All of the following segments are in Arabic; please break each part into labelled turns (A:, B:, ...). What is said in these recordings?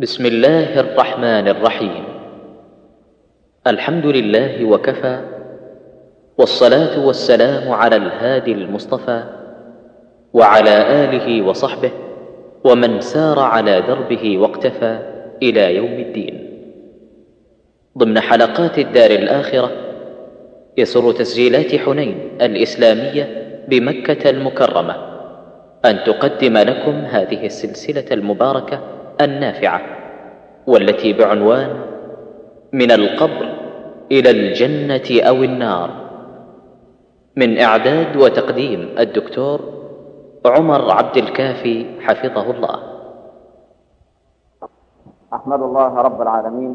A: بسم الله الرحمن الرحيم. الحمد لله وكفى، والصلاة والسلام على الهادي المصطفى وعلى آله وصحبه ومن سار على دربه واقتفى إلى يوم الدين. ضمن حلقات الدار الآخرة، يسر تسجيلات حنين الإسلامية بمكة المكرمة أن تقدم لكم هذه السلسلة المباركة النافعة، والتي بعنوان من القبر إلى الجنة أو النار، من إعداد وتقديم الدكتور عمر عبد الكافي حفظه الله.
B: أحمد الله رب العالمين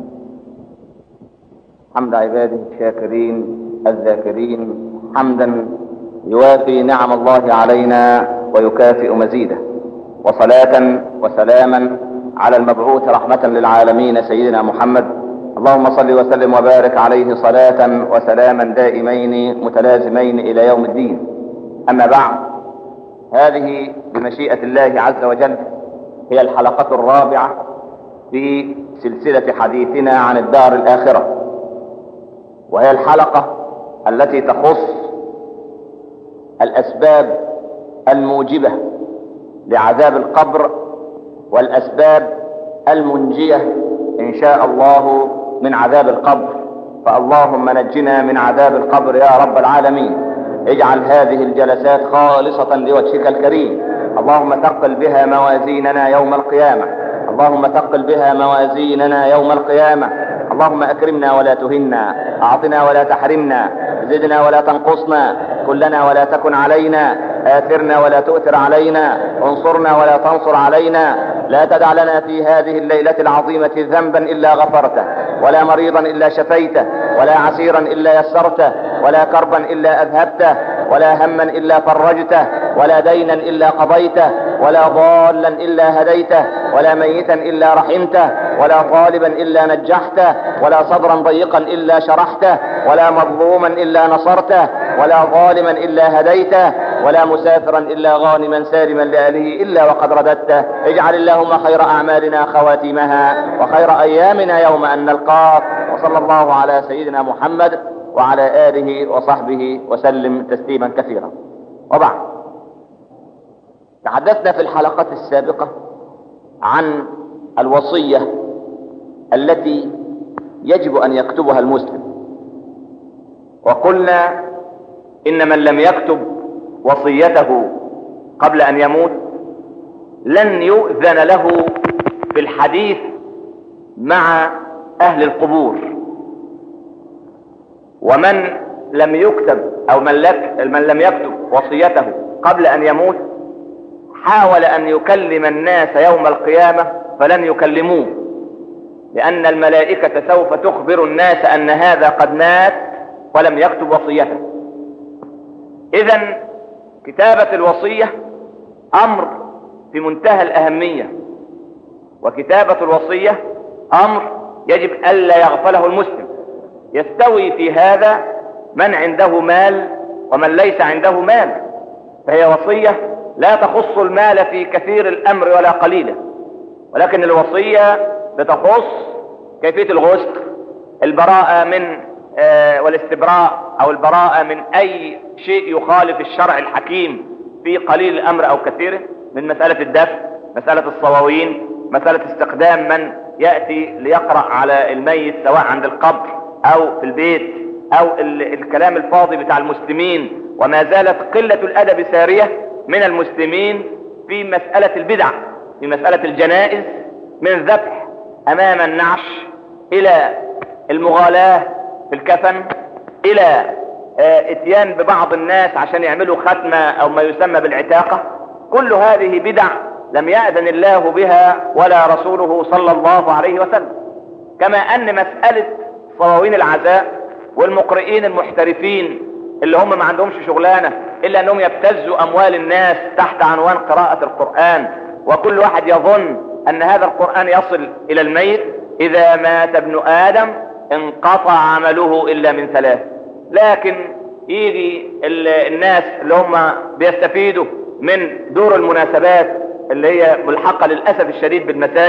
B: حمد عباده الشاكرين الذاكرين، حمدا يوافي نعم الله علينا ويكافئ مزيده، وصلاة وسلاما على المبعوث رحمة للعالمين سيدنا محمد. اللهم صل وسلم وبارك عليه صلاة وسلاما دائمين متلازمين إلى يوم الدين. أما بعد، هذه بمشيئة الله عز وجل هي الحلقة الرابعة في سلسلة حديثنا عن الدار الآخرة، وهي الحلقة التي تخص الأسباب الموجبة لعذاب القبر والأسباب المنجية إن شاء الله من عذاب القبر. فاللهم نجنا من عذاب القبر يا رب العالمين. اجعل هذه الجلسات خالصة لوجهك الكريم. اللهم ثقل بها موازيننا يوم القيامة، اللهم ثقل بها موازيننا يوم القيامة. اللهم أكرمنا ولا تهنا، أعطنا ولا تحرمنا، زدنا ولا تنقصنا، كلنا ولا تكن علينا، آثرنا ولا تؤثر علينا، انصرنا ولا تنصر علينا. لا تدع لنا في هذه الليلة العظيمة ذنبا إلا غفرته، ولا مريضا إلا شفيته، ولا عسيرا إلا يسرته، ولا كربا إلا أذهبته، ولا هما إلا فرجته، ولا دينا إلا قضيته، ولا ضالا إلا هديته، ولا ميتا إلا رحمته، ولا طالبا إلا نجحته، ولا صدرا ضيقا إلا شرحته، ولا مظلوما إلا نصرته، ولا ظالما إلا هديته، ولا مسافرا إلا غانما سالما لأهله إلا وقد رددته. اجعل اللهم خير أعمالنا خواتيمها، وخير أيامنا يوم أن نلقاك. وصلى الله على سيدنا محمد وعلى آله وصحبه وسلم تسليما كثيرا. وبعد، تحدثنا في الحلقة السابقة عن الوصية التي يجب أن يكتبها المسلم، وقلنا إن من لم يكتب وصيته قبل أن يموت لن يؤذن له في الحديث مع أهل القبور. ومن لم يكتب أو من لم يكتب وصيته قبل أن يموت حاول أن يكلم الناس يوم القيامة فلن يكلموه، لأن الملائكة سوف تخبر الناس أن هذا قد مات ولم يكتب وصيته. إذن كتابة الوصية أمر في منتهى الأهمية، وكتابة الوصية أمر يجب ألا يغفله المسلم. يستوي في هذا من عنده مال ومن ليس عنده مال، فهي وصية لا تخص المال في كثير الأمر ولا قليله، ولكن الوصية بتخص كيفية الغسل، البراءة من والاستبراء أو البراءة من أي شيء يخالف الشرع الحكيم في قليل الأمر أو كثيره، من مسألة الدفن، مسألة الصواوين، مسألة استخدام من يأتي ليقرأ على الميت سواء عند القبر أو في البيت، أو الكلام الفاضي بتاع المسلمين. وما زالت قلة الأدب سارية من المسلمين في مسألة البدع، في مسألة الجنائز، من ذبح أمام النعش إلى المغالاة في الكفن، إلى اتيان ببعض الناس عشان يعملوا ختمة أو ما يسمى بالعتاقة. كل هذه بدع لم يأذن الله بها ولا رسوله صلى الله عليه وسلم. كما أن مسألة صواوين العزاء والمقرئين المحترفين اللي هم ما عندهمش شغلانة إلا أنهم يبتزوا أموال الناس تحت عنوان قراءة القرآن، وكل واحد يظن أن هذا القرآن يصل إلى الميت. إذا مات ابن آدم انقطع عمله إلا من ثلاث. لكن يجي الناس اللي هم بيستفيدوا من دور المناسبات اللي هي ملحقة للأسف الشديد بالمساجد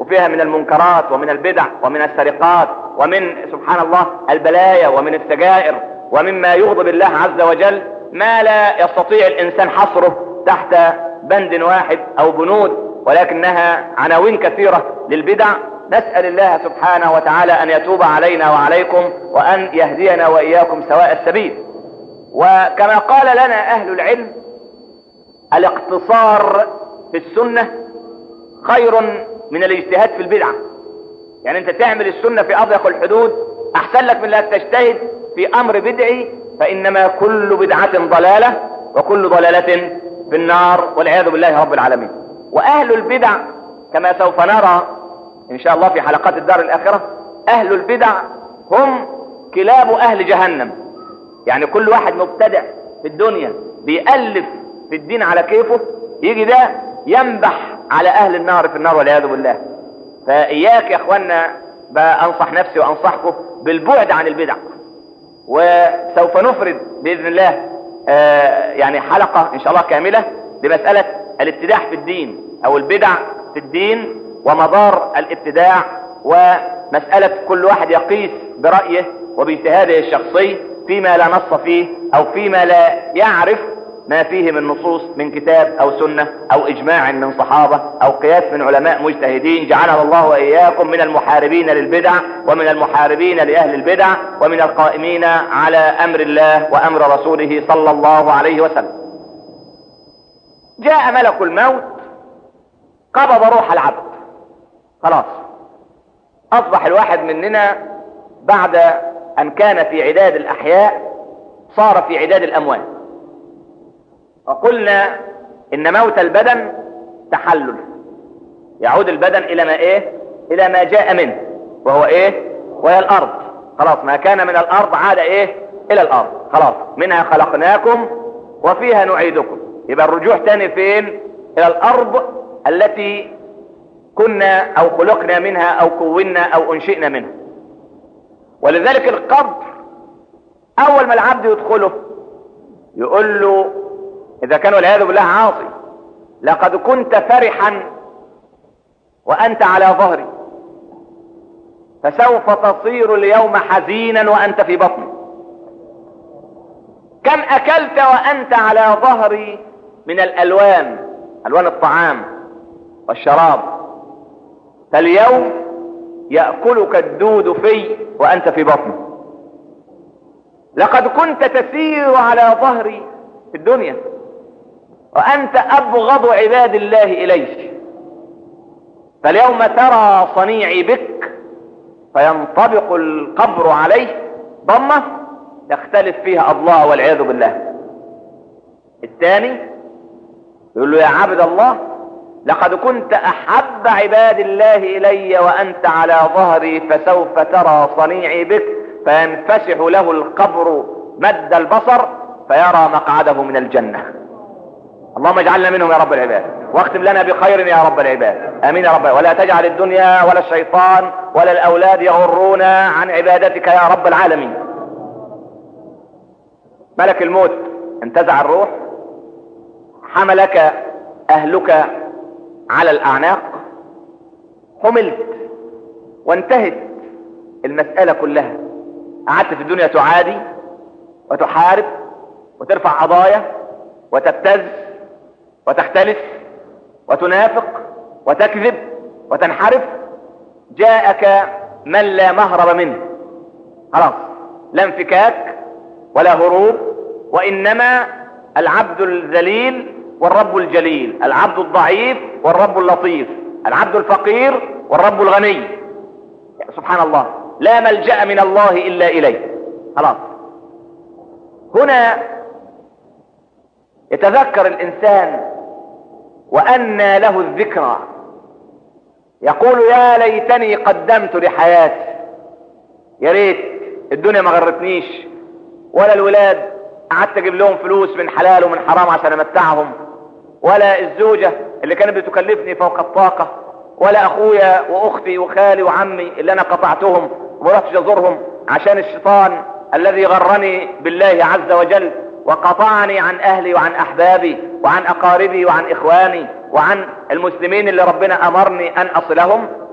B: وفيها من المنكرات ومن البدع ومن السرقات ومن سبحان الله البلايا ومن السجائر ومما يغضب الله عز وجل ما لا يستطيع الإنسان حصره تحت بند واحد أو بنود، ولكنها عناوين كثيرة للبدع. نسأل الله سبحانه وتعالى أن يتوب علينا وعليكم وأن يهدينا وإياكم سواء السبيل. وكما قال لنا أهل العلم الاقتصار في السنة خير من الاجتهاد في البدعة. يعني انت تعمل السنة في أضيق الحدود أحسن لك من أن تجتهد في أمر بدعي، فإنما كل بدعة ضلالة وكل ضلالة في النار والعياذ بالله رب العالمين. وأهل البدع كما سوف نرى إن شاء الله في حلقات الدار الآخرة، أهل البدع هم كلاب أهل جهنم. يعني كل واحد مبتدع في الدنيا بيألف في الدين على كيفه، يجي ده ينبح على أهل النار في النار والعياذ بالله. فإياك يا أخوانا بأنصح نفسي وأنصحكم بالبعد عن البدع. وسوف نفرد بإذن الله يعني حلقة إن شاء الله كاملة لمسألة الابتداع في الدين أو البدع في الدين ومضار الابتداع، ومسألة كل واحد يقيس برأيه وباجتهاده الشخصي فيما لا نص فيه أو فيما لا يعرف ما فيه من نصوص من كتاب أو سنة أو إجماع من صحابة أو قياس من علماء مجتهدين. جعلنا الله وإياكم من المحاربين للبدع ومن المحاربين لأهل البدع ومن القائمين على أمر الله وأمر رسوله صلى الله عليه وسلم. جاء ملك الموت قبض روح العبد، خلاص أصبح الواحد مننا بعد أن كان في عداد الأحياء صار في عداد الأموات. وقلنا إن موت البدن تحلل، يعود البدن إلى ما إلى ما جاء منه، وهو وهي الأرض. خلاص ما كان من الأرض عاد إلى الأرض، خلاص منها خلقناكم وفيها نعيدكم. يبقى الرجوع تاني فين؟ إلى الأرض التي كنا أو خلقنا منها أو كونا أو أنشئنا منها. ولذلك القبر أول ما العبد يدخله يقول له إذا كان والعياذ بالله عاصي: لقد كنت فرحا وأنت على ظهري، فسوف تصير اليوم حزينا وأنت في بطني. كم أكلت وأنت على ظهري من الألوان، ألوان الطعام والشراب، فاليوم يأكلك الدود في وأنت في بطني. لقد كنت تسير على ظهري في الدنيا وأنت أبغض عباد الله إليك، فاليوم ترى صنيعي بك فينطبق القبر عليه ضمة تختلف فيها أضلاع والعياذ بالله. الثاني يقول له: يا عبد الله، لقد كنت أحب عباد الله إلي وأنت على ظهري، فسوف ترى صنيعي بك، فينفسح له القبر مد البصر فيرى مقعده من الجنة. اللهم اجعلنا منهم يا رب العباد، واختم لنا بخير يا رب العباد، امين يا رب. ولا تجعل الدنيا ولا الشيطان ولا الاولاد يغرونا عن عبادتك يا رب العالمين. ملك الموت انتزع الروح، حملك اهلك على الاعناق، حملت وانتهت المسألة كلها. قعدت في الدنيا تعادي وتحارب وترفع قضايا وتبتز وتختلف وتنافق وتكذب وتنحرف. جاءك من لا مهرب منه، خلاص لا انفكاك ولا هروب، وإنما العبد الذليل والرب الجليل، العبد الضعيف والرب اللطيف، العبد الفقير والرب الغني. سبحان الله، لا ملجأ من الله إلا إليه. خلاص هنا يتذكر الإنسان وأنى له الذكرى، يقول: يا ليتني قدمت لحياتي، يا ريت الدنيا ما غرتنيش، ولا الولاد قعدت اجيب لهم فلوس من حلال ومن حرام عشان امتعهم، ولا الزوجة اللي كانت بتكلفني فوق الطاقة، ولا اخويا واختي وخالي وعمي اللي انا قطعتهم وما رحتش ازورهم عشان الشيطان الذي غرني بالله عز وجل وقطعني عن اهلي وعن احبابي وعن اقاربي وعن اخواني وعن المسلمين اللي ربنا امرني ان اصلهم.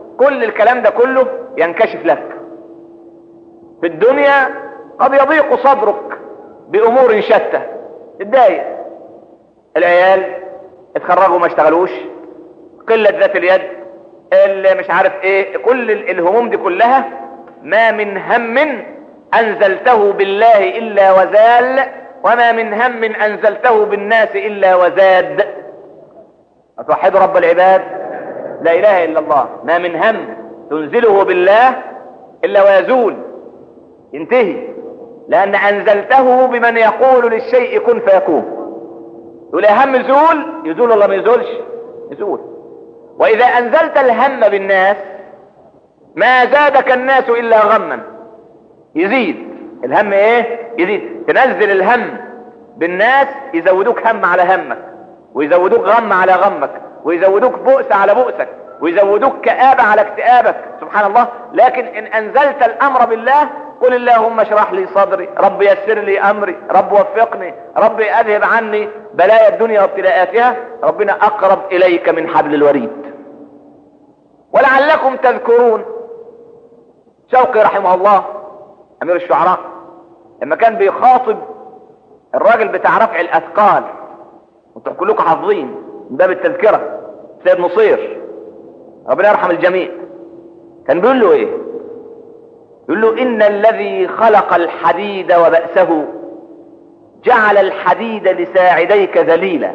B: كل الكلام ده كله ينكشف لك. في الدنيا قد يضيق صدرك بأمور شتى، تتضايق، العيال اتخرجوا ما اشتغلوش، قلة ذات اليد، اللي مش عارف ايه، كل الهموم دي كلها ما من هم انزلته بالله الا وزال، وما من هم انزلته بالناس الا وزاد. اتوحدوا رب العباد، لا اله الا الله. ما من هم تنزله بالله الا ويزول، ينتهي، لان انزلته بمن يقول للشيء كن فيكون. يقول يا هم يزول، يزول ولا ما يزولش؟ يزول. واذا انزلت الهم بالناس ما زادك الناس الا غما، يزيد الهم ايه؟ يزيد. تنزل الهم بالناس يزودوك هم على همك، ويزودوك غم على غمك، ويزودوك بؤس على بؤسك، ويزودوك كآبة على اكتئابك، سبحان الله. لكن ان انزلت الامر بالله، قل اللهم اشرح لي صدري، رب يسر لي امري، رب وفقني، رب اذهب عني بلايا الدنيا وابتلاءاتها، ربنا اقرب اليك من حبل الوريد. ولعلكم تذكرون شوقي رحمه الله امير الشعراء لما كان بيخاطب الراجل بتاع رفع الاثقال، وانتم كلكم حافظين من باب التذكرة، سيد نصير ربنا يرحم الجميع، كان بيقول له ايه؟ يقول له ان الذي خلق الحديد وبأسه جعل الحديد لساعديك ذليلا،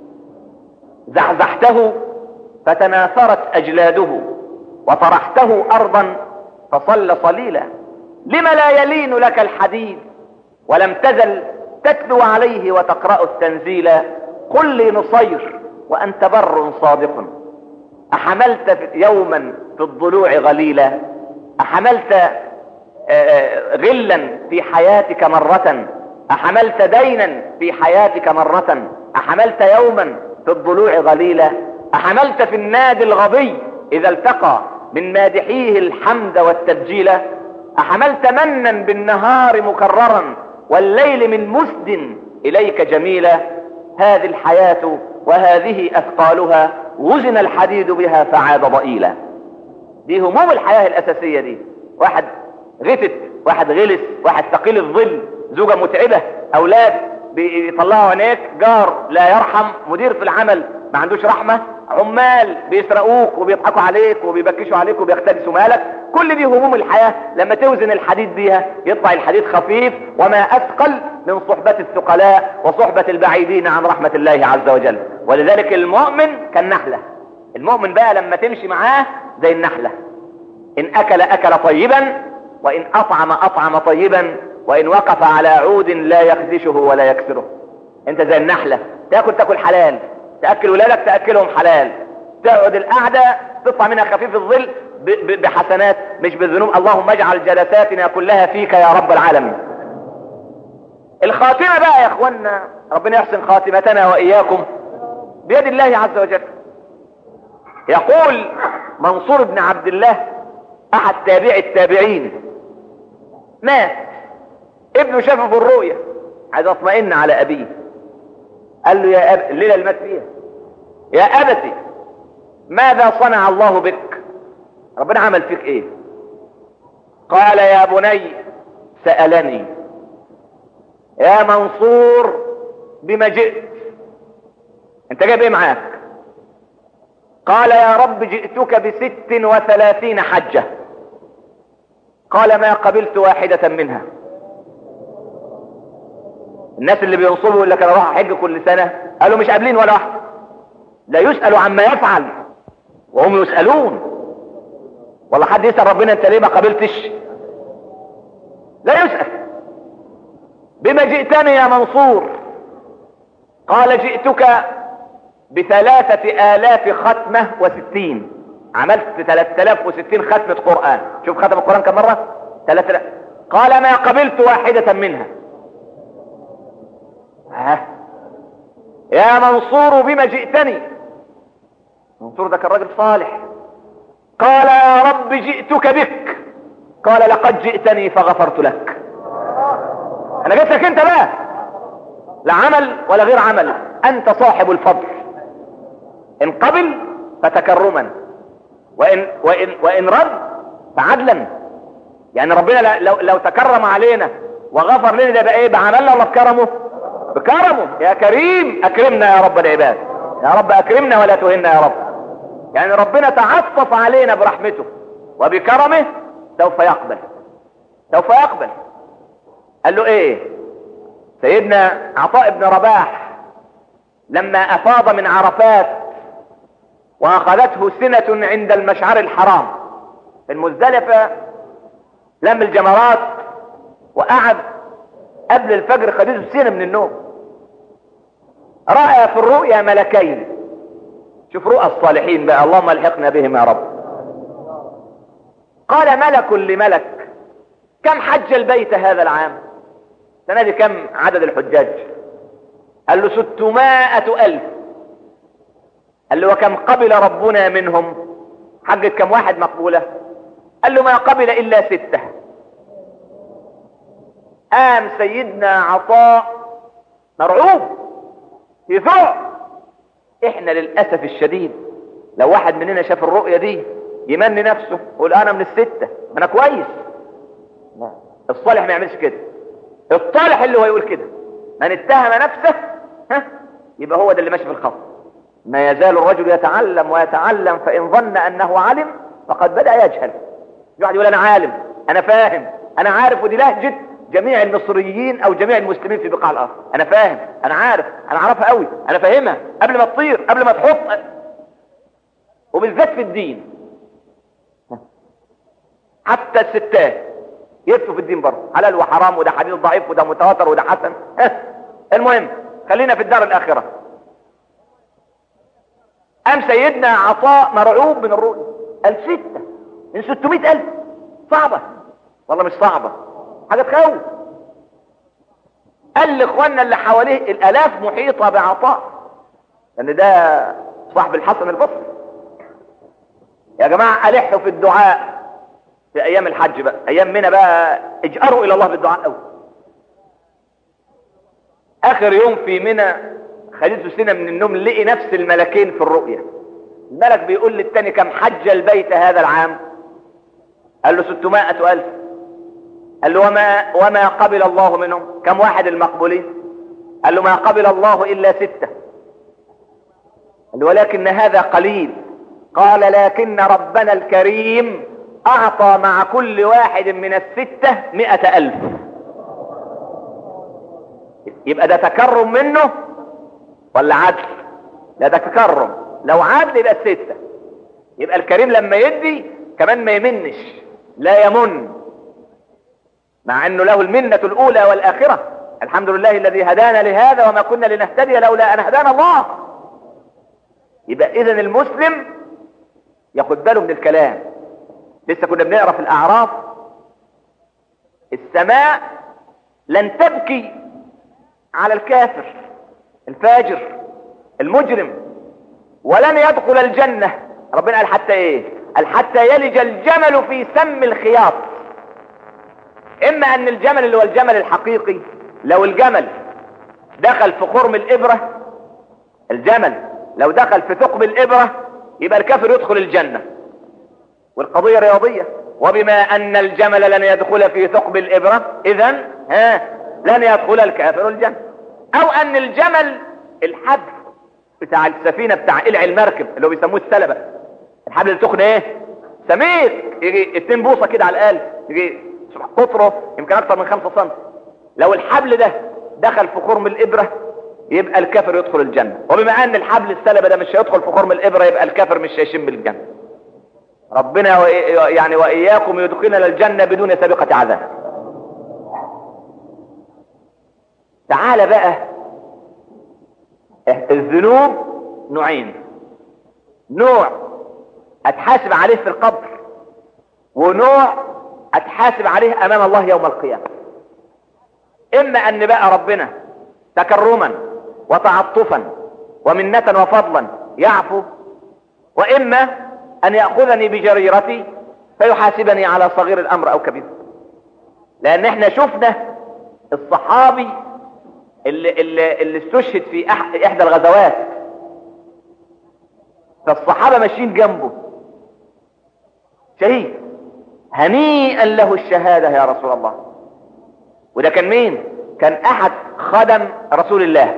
B: زحزحته فتناثرت اجلاده، وطرحته ارضا فصل صليلا. لم لا يلين لك الحديد ولم تزل تتلو عليه وتقرأ التنزيل؟ قل لي نصير وانت بر صادق، احملت يوما في الضلوع غليلا، احملت غلا في حياتك مرة، احملت دينا في حياتك مرة، احملت يوما في الضلوع غليلا، احملت في النادي الغبي اذا التقى من مادحيه الحمد والتبجيل، احملت منا بالنهار مكررا والليل من مسد اليك جميلا. هذه الحياة وهذه اثقالها وزن الحديد بها فعاد ضئيلا. دي هموم الحياة الاساسية دي. واحد غتت، واحد غلس، واحد ثقيل الظل، زوجة متعبة، اولاد بيطلعوا عينيك، جار لا يرحم، مدير في العمل ما عندوش رحمة، عمال بيسرقوك وبيضحكوا عليك وبيبكشوا عليك وبيختلسوا مالك. كل دي هموم الحياة، لما توزن الحديد بيها يطلع الحديد خفيف. وما اثقل من صحبة الثقلاء وصحبة البعيدين عن رحمة الله عز وجل. ولذلك المؤمن كالنحلة. المؤمن بقى لما تمشي معاه زي النحلة، ان اكل طيبا، وان اطعم طيبا، وان وقف على عود لا يخدشه ولا يكسره. انت زي النحلة، تاكل حلال، تأكل ولادك تأكلهم حلال، تقعد القعدة تطلع منها خفيف الظل بحسنات مش بالذنوب. اللهم اجعل جلساتنا كلها فيك يا رب العالمين. الخاتمة بقى يا اخوانا، ربنا يحسن خاتمتنا واياكم، بيد الله عز وجل. يقول منصور بن عبد الله احد تابع التابعين، مات ابنه شافه في الرؤيا، عايز اطمئن على ابيه، قال له يا أب، الليلة اللي مات فيها، يا أبتي ماذا صنع الله بك؟ ربنا عمل فيك ايه؟ قال يا بني سألني يا منصور بما جئت، انت جايب ايه معاك؟ قال يا رب جئتك ب36 حجة. قال ما قبلت واحدة منها. الناس اللي بينصبوا يقول لك انا اروح احج كل سنة، قالوا مش قابلين ولا واحد. لا يسأل عما يفعل وهم يسألون. والله حد يسأل ربنا انت ليه ما قبلتش؟ لا يسأل. بما جئتني يا منصور؟ قال جئتك ب3000 ختمة و60. عملت 3060 ختمة قرآن. شوف ختم القرآن كم مرة؟ 3000. قال ما قبلت واحدة منها. يا منصور بما جئتني؟ منصور ده كان راجل صالح. قال يا رب جئتك بك. قال لقد جئتني فغفرت لك. انا جيت لك انت بقى، لا عمل ولا غير عمل، انت صاحب الفضل. ان قبل فتكرما، وإن رد فعدلا. يعني ربنا لو تكرم علينا وغفر لنا ده بقى ايه؟ بعملنا ولا بكرمه؟ بكرمه. يا كريم اكرمنا يا رب العباد، يا رب اكرمنا ولا تهنا يا رب. يعني ربنا تعطف علينا برحمته وبكرمه، سوف يقبل، سوف يقبل. قال له ايه؟ سيدنا عطاء بن رباح لما افاض من عرفات واخذته سنة عند المشعر الحرام في المزدلفة، لم الجمرات وقعد قبل الفجر، خدته سنة من النوم، رأى في الرؤيا ملكين. شوف رؤى الصالحين بقى، اللهم الحقنا بهم يا رب. قال ملك لملك: كم حج البيت هذا العام؟ السنة دي كم عدد الحجاج؟ قال له 600,000. قال له وكم قبل ربنا منهم؟ حجة كم واحد مقبولة؟ قال له ما قبل إلا 6. قام سيدنا عطاء مرعوب في ذوق. احنا للأسف الشديد لو واحد مننا شاف الرؤية دي يمني نفسه يقول انا من 6، ما انا كويس. الصالح ما يعملش كده. الطالح اللي هو يقول كده: من اتهم نفسه يبقى هو ده اللي ماشي في الخط. ما يزال الرجل يتعلم ويتعلم، فإن ظن أنه علم فقد بدأ يجهل. يقعد يقول أنا عالم، أنا فاهم، أنا عارف، ودي لهجة جميع المصريين أو جميع المسلمين في بقاع الأرض. أنا فاهم، أنا عارف، أنا عارفها قوي، أنا فاهمها قبل ما تطير، قبل ما تحط، وبالذات في الدين. حتى الستات يفتوا في الدين برضه، حلال وحرام، وده حديث ضعيف، وده متواتر، وده حسن. المهم خلينا في الدار الآخرة. قام سيدنا عطاء مرعوب من الرؤيا، قال 6 من 600,000. صعبة والله، مش صعبة، حاجة تخوف. قال لاخواننا اللي حواليه، الآلاف محيطة بعطاء، لأن ده صاحب الحسن البصري. يا جماعة ألحوا في الدعاء في أيام الحج بقى، أيام منى بقى، اجأروا إلى الله بالدعاء قوي. آخر يوم في منى خدته سنة من النوم، لقي نفس الملكين في الرؤية. الملك بيقول للتاني: كم حج البيت هذا العام؟ قال له 600,000. قال له وما قبل الله منهم؟ كم واحد المقبولين؟ قال له ما قبل الله إلا 6. قال له ولكن هذا قليل. قال لكن ربنا الكريم أعطى مع كل واحد من 6 100,000. يبقى ده تكرم منه ولا عدل؟ ده تكرم. لو عدل يبقى 6. يبقى الكريم لما يدي كمان ما يمنش، لا يمن، مع انه له المنة الاولى والاخرة. الحمد لله الذي هدانا لهذا وما كنا لنهتدي لولا ان هدانا الله. يبقى اذا المسلم ياخد باله من الكلام. لسه كنا بنقرا في الاعراف: السماء لن تبكي على الكافر الفاجر المجرم، ولن يدخل الجنة. ربنا قال حتى ايه؟ قال حتى يلج الجمل في سم الخياط. اما ان الجمل اللي هو الجمل الحقيقي، لو الجمل دخل في خرم الابرة، الجمل لو دخل في ثقب الابرة يبقى الكافر يدخل الجنة، والقضية رياضية. وبما ان الجمل لن يدخل في ثقب الابرة، اذن لن يدخل الكافر الجنة. او ان الجمل الحبل بتاع السفينة بتاع قلع المركب اللي هو بيسموه السلبة، الحبل اللي تخن ايه؟ سميك، يجي 2 بوصة كده على الاقل، يجي قطره يمكن اكثر من 5 سم. لو الحبل ده دخل في خرم الابرة يبقى الكافر يدخل الجنة. وبما ان الحبل السلبة ده مش هيدخل في خرم الابرة يبقى الكافر مش هيشم الجنة. ربنا يعني واياكم يدخلنا الجنة بدون سابقة عذاب. تعال بقى، الذنوب نوعين: نوع اتحاسب عليه في القبر، ونوع اتحاسب عليه امام الله يوم القيامة. اما ان بقى ربنا تكرما وتعطفا ومنة وفضلا يعفو، واما ان يأخذني بجريرتي فيحاسبني على صغير الامر او كبير. لان احنا شفنا الصحابي اللي استشهد في احدى الغزوات، فالصحابة ماشيين جنبه شهيد، هنيئا له الشهادة يا رسول الله. وده كان مين؟ كان احد خدم رسول الله.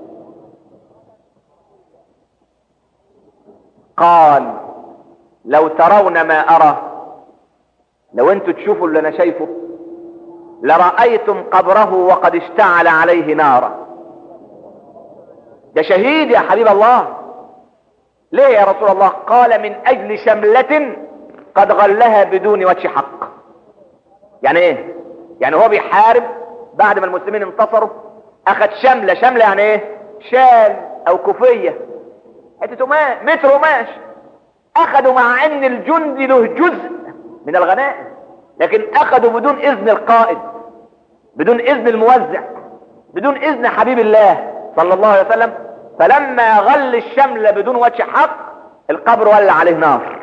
B: قال لو ترون ما ارى، لو انتوا تشوفوا اللي انا شايفه لرأيتم قبره وقد اشتعل عليه نارا. ده شهيد يا حبيب الله. ليه يا رسول الله؟ قال من اجل شملة قد غلها بدون وجه حق. يعني ايه؟ يعني هو بيحارب بعد ما المسلمين انتصروا، اخذ شملة. شملة يعني ايه؟ شال او كوفية، حتة متر قماش، اخذوا مع ان الجندي له جزء من الغنائم، لكن اخذوا بدون اذن القائد، بدون اذن الموزع، بدون اذن حبيب الله صلى الله عليه وسلم. فلما غل الشمل بدون وجه حق القبر ولع عليه نار.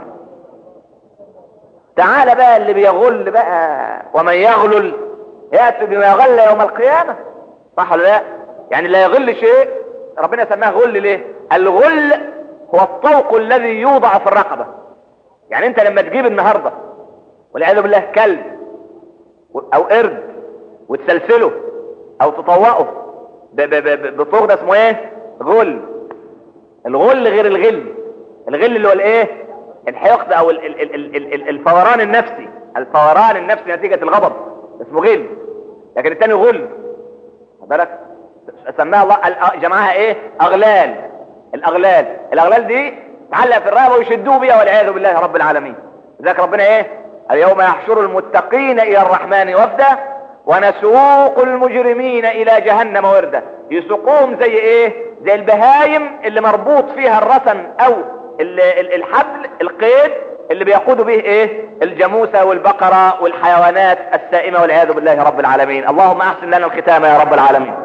B: تعال بقى اللي بيغل بقى، ومن يغلل يأتي بما يغل يوم القيامة. صح ولا لا؟ يعني لا يغل شيء ربنا سماه غل. ليه؟ الغل هو الطوق الذي يوضع في الرقبة. يعني انت لما تجيب النهاردة والعياذ بالله كلب او قرد وتسلسله او تطوقه بطوق، ده اسمه ايه؟ غل. الغل غير الغل. الغل اللي هو الايه؟ الحقد او الفوران النفسي. الفوران النفسي نتيجة الغضب اسمه غل. لكن الثاني غل. بالك سماها الله جمعها ايه؟ اغلال. الاغلال دي تعلق في الرقبه ويشدوه بيها والعياذ بالله رب العالمين. لذلك ربنا ايه؟ اليوم يحشر المتقين الى الرحمن وفدا ونسوق المجرمين الى جهنم وردا. يسوقوهم زي ايه؟ زي البهايم اللي مربوط فيها الرسن او الحبل القيد اللي بيقودوا به ايه؟ الجاموسه والبقره والحيوانات السائمه والعياذ بالله رب العالمين. اللهم احسن لنا الختام يا رب العالمين.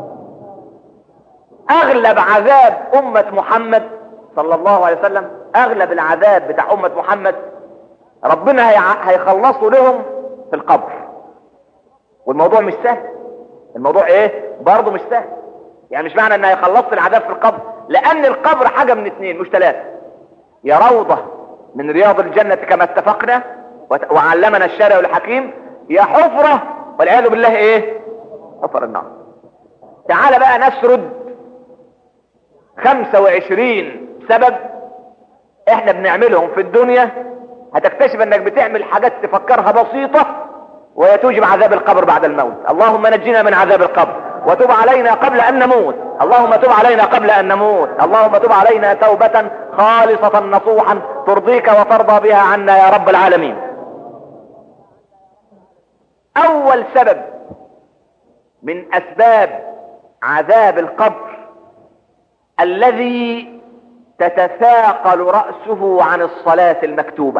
B: اغلب عذاب امة محمد صلى الله عليه وسلم، اغلب العذاب بتاع امة محمد ربنا هيخلصوا لهم في القبر. والموضوع مش سهل. الموضوع ايه؟ برضه مش سهل. يعني مش معنى ان هيخلصوا العذاب في القبر، لان القبر حاجة من اتنين مش ثلاثة: يا روضة من رياض الجنة كما اتفقنا وعلمنا الشارع الحكيم، يا حفرة والعياذ بالله ايه؟ حفر النار. تعال بقى نسرد 25 سبب احنا بنعملهم في الدنيا، هتكتشف انك بتعمل حاجات تفكرها بسيطة وهي توجب عذاب القبر بعد الموت. اللهم نجنا من عذاب القبر وتب علينا قبل ان نموت. اللهم تب علينا قبل ان نموت. اللهم تب علينا توبة خالصة نصوحا ترضيك وترضى بها عنا يا رب العالمين. اول سبب من اسباب عذاب القبر الذي تتثاقل رأسه عن الصلاة المكتوبة.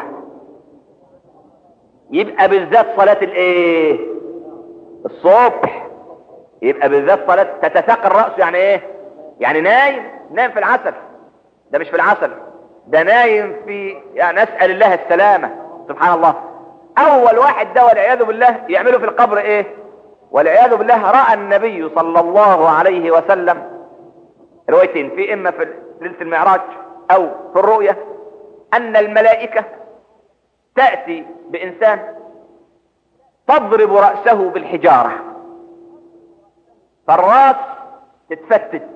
B: يبقى بالذات صلاة الايه؟ الصبح. يبقى بالذات صلاة تتثاقل رأسه. يعني ايه؟ يعني نايم في العسل. ده مش في العسل، ده نايم في، يعني نسأل الله السلامة. سبحان الله. اول واحد ده والعياذ بالله يعمله في القبر ايه؟ والعياذ بالله رأى النبي صلى الله عليه وسلم روايتين، في اما في ليلة المعراج او في الرؤية، ان الملائكة تأتي بانسان تضرب رأسه بالحجارة فالراس تتفتت،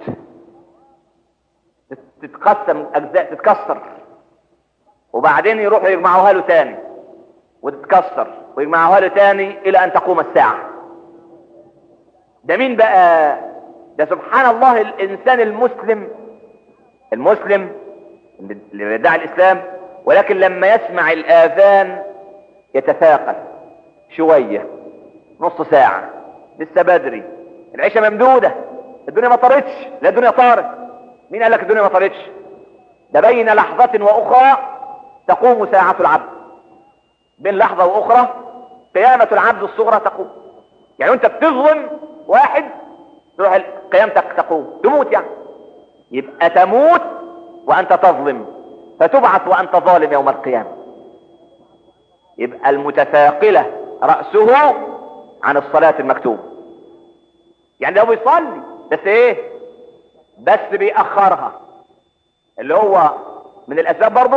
B: تتقسم اجزاء، تتكسر، وبعدين يروحوا يجمعوها له تاني وتتكسر ويجمعوها له تاني الى ان تقوم الساعة. ده مين بقى؟ ده سبحان الله الانسان المسلم اللي بيدعي الاسلام، ولكن لما يسمع الاذان يتثاقل شوية، نص ساعة، لسه بدري، العشاء ممدودة، الدنيا ما طارتش. لا الدنيا طارت. مين قال لك الدنيا ما طارتش؟ ده بين لحظة واخرى تقوم ساعة العبد. بين لحظة واخرى قيامة العبد الصغرى تقوم. يعني انت بتظلم واحد تروح قيامتك تقوم، تموت يعني. يبقى تموت وانت تظلم، فتبعث وانت ظالم يوم القيامة. يبقى المتثاقلة رأسه عن الصلاة المكتوبة. يعني لو بيصلي بس ايه؟ بس بيأخرها، اللي هو من الاسباب برضه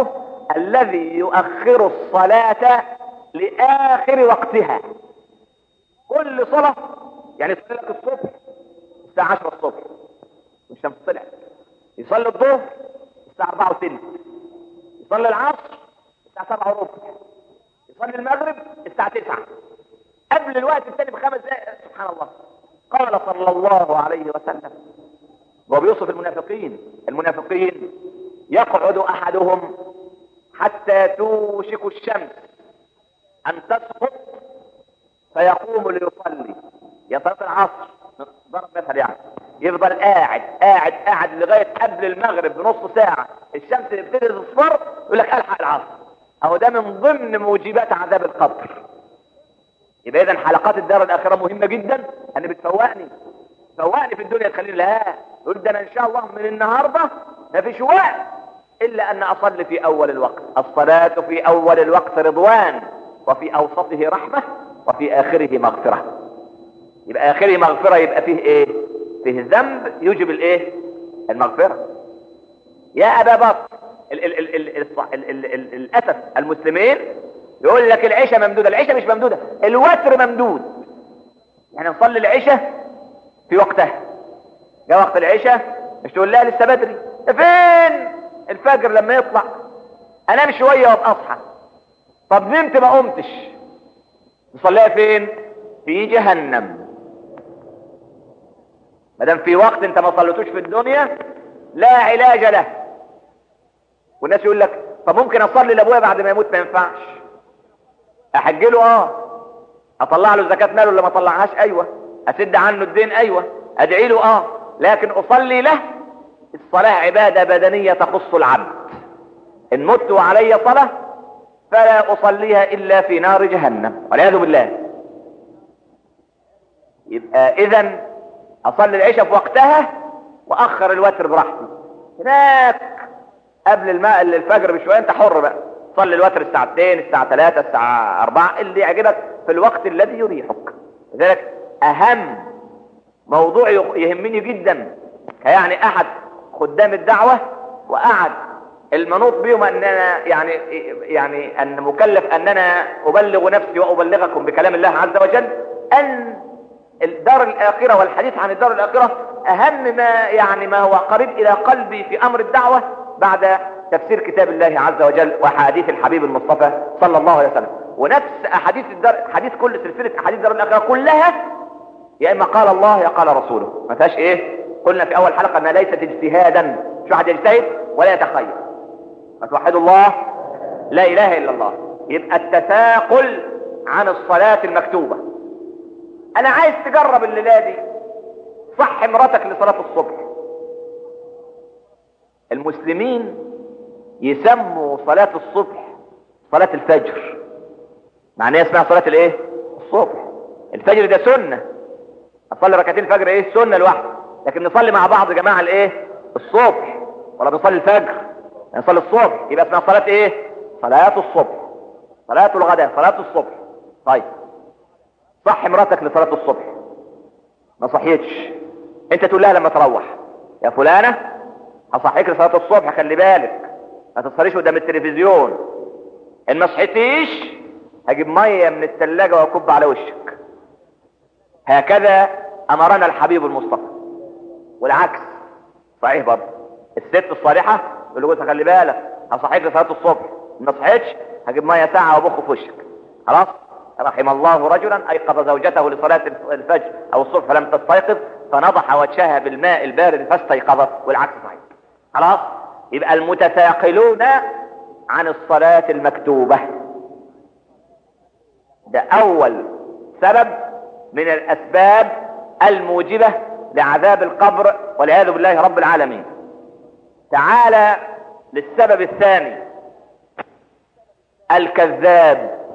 B: الذي يؤخر الصلاة لآخر وقتها. كل صلاة يعني يصلي لك الصبح الساعة 10 الصبح والشمس طلعت، يصلي الظهر الساعة 4 وثلث، يصلي العصر الساعة 7 وربع، يصلي المغرب الساعة 9 قبل الوقت الثاني ب5 دقائق. سبحان الله. قال صلى الله عليه وسلم وهو بيوصف المنافقين يقعد احدهم حتى توشك الشمس ان تسقط فيقوم ليصلي، يصلي العصر ضرب مثل يعني، يفضل قاعد لغايه قبل المغرب بنص ساعه، الشمس تبتدي تصفر يقول لك الحق العصر. اهو ده من ضمن موجبات عذاب القبر. يبقى اذا حلقات الدار الاخره مهمه جدا، انا بتفوقني في الدنيا، تخليني لا يقول ده انا ان شاء الله من النهارده ما فيش وقت الا ان اصلي في اول الوقت. الصلاه في اول الوقت رضوان، وفي اوسطه رحمه، وفي اخره مغفره. يبقى اخره مغفره، يبقى فيه ايه؟ فيه ذنب يوجب الايه؟ المغفره. يا ابا بكر للاسف المسلمين يقول لك العشاء ممدوده. العشاء مش ممدوده، الوتر ممدود. يعني نصلي العشاء في وقتها، جاء وقت العشاء مش تقول لها لسه بدري، فين الفجر لما يطلع؟ انام شويه وابقى اصحى. طب نمت ما قمتش، نصليها فين؟ في جهنم. ما دام في وقت انت ما صليتوش في الدنيا لا علاج له. والناس يقول لك طب ممكن اصلي لابويا بعد ما يموت؟ ما ينفعش. احج له اطلع له زكاه ماله اللي ما طلعهاش، ايوه. اسد عنه الدين، ايوه. ادعي له لكن اصلي له. الصلاه عباده بدنيه تخص العبد. ان مت وعلي صلاه فلا اصليها الا في نار جهنم والعياذ بالله. يبقى اذا اصلي العشاء في وقتها واخر الوتر براحتي. هناك قبل الفجر بشويه انت حر بقى، صلي الوتر الساعه 2 الساعه 3 الساعه 4 اللي يعجبك في الوقت الذي يريحك. لذلك اهم موضوع يهمني جدا، يعني احد خدام الدعوه وقعد المنوط بهم اننا يعني ان مكلف اننا ابلغ نفسي وابلغكم بكلام الله عز وجل، ان الدار الاخره والحديث عن الدار الاخره اهم ما هو قريب الى قلبي في امر الدعوه بعد تفسير كتاب الله عز وجل واحاديث الحبيب المصطفى صلى الله عليه وسلم. ونفس حديث كل سلسله احاديث الدار الاخره كلها يا اما قال الله يا قال رسوله، ما فيهاش قلنا في اول حلقه انها ليست اجتهادا، مش واحد يجتهد ولا يتخيل. فتوحدوا الله لا اله الا الله. يبقى التثاقل عن الصلاه المكتوبه. انا عايز تجرب الليله دي، صح مراتك لصلاه الصبح. المسلمين يسموا صلاه الصبح صلاه الفجر، معناها اسمها صلاه الصبح. الفجر ده سنه، اصلي ركعتين الفجر سنه لوحده، لكن نصلي مع بعض يا جماعه الصبح، ولا بنصلي الفجر، نصلي الصبح. يبقى اسمها صلاه صلاه الصبح، صلاه الغداء، صلاه الصبح. طيب صح مراتك لصلاه الصبح، ما صحيتش، انت تقول لها لما تروح يا فلانه هصحيك لصلاه الصبح، خلي بالك ما تصحيش قدام التلفزيون، ان ما صحيتيش هجيب ميه من الثلاجه واكب على وشك. هكذا امرنا الحبيب المصطفى. والعكس صحيح برضه، الست الصالحه تقول لجوزها خلي بالك هصحيك لصلاه الصبح، ما صحيتش هجيب ميه ساعه وابخ في وشك. خلاص. رحم الله رجلا ايقظ زوجته لصلاه الفجر او الصبح فلم تستيقظ فنضح وجهها بالماء البارد فاستيقظت، والعكس صحيح. خلاص. يبقى المتثاقلون عن الصلاه المكتوبه ده اول سبب من الاسباب الموجبه لعذاب القبر والعياذ بالله رب العالمين. تعالى للسبب الثاني، الكذاب.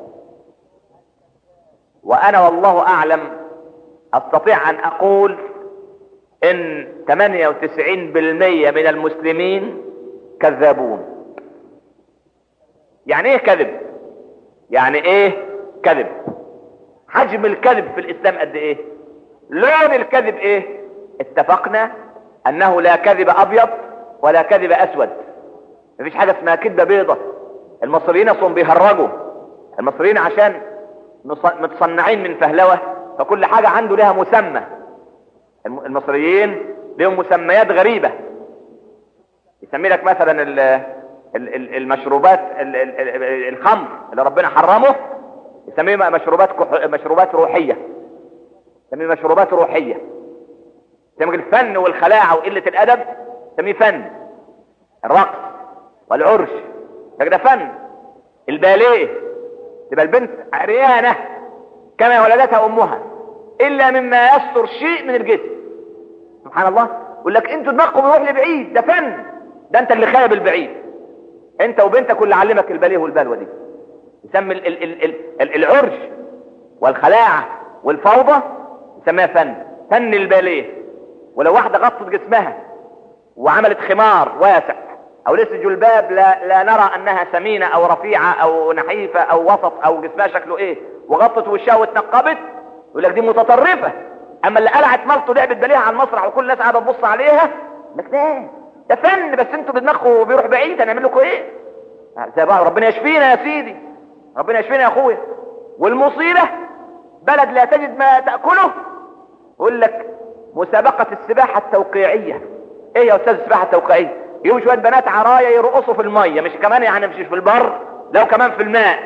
B: وانا والله اعلم استطيع ان اقول ان 98% من المسلمين كذابون. يعني ايه كذب؟ يعني ايه كذب؟ حجم الكذب في الاسلام قد ايه؟ لون الكذب اتفقنا انه لا كذب ابيض ولا كذب اسود. مفيش حاجه اسمها كذبه بيضه المصريين اصلا بيهرجوا. المصريين عشان متصنعين من فهلوة، فكل حاجة عنده لها مسمى. المصريين لهم مسميات غريبة. يسمي لك مثلا المشروبات الخمر اللي ربنا حرمه يسميه مشروبات روحية. يسميه مشروبات روحية. يسميه الفن والخلاعة وقلة الأدب يسميه فن. الرقص والعرش ده فن. الباليه تبقى البنت عريانة كما ولدتها أمها إلا مما يستر شيء من الجسم. سبحان الله. يقول لك انتوا دماغكم يروح لبعيد، ده فن. ده انت اللي خايب البعيد، انت وبنتك اللي علمك الباليه والبلوه دي. يسمي العرش والخلاعه والفوضى يسميها فن. فن الباليه. ولو واحده غطت جسمها وعملت خمار واسع او لبس جلباب لا نرى انها سمينه او رفيعه او نحيفه او وسط او جسمها شكله ايه، وغطت وشها واتنقبت، يقول لك دي متطرفه. اما اللي قلعت ملط ولعبت باليه على المسرح وكل الناس قاعده تبص عليها، لك ده فن. بس انتوا بدماغكم بيروح بعيد، هنعمل لكم ايه؟ زي بعض. ربنا يشفينا يا سيدي، ربنا يشفينا يا اخويا. والمصيبه بلد لا تجد ما تاكله، يقول لك مسابقه السباحه التوقيعيه. ايه يا استاذ السباحه التوقيعيه؟ يجيبوا شويه بنات عرايا يرقصوا في الميه، مش كمان يعني مش في البر، لو كمان في الماء.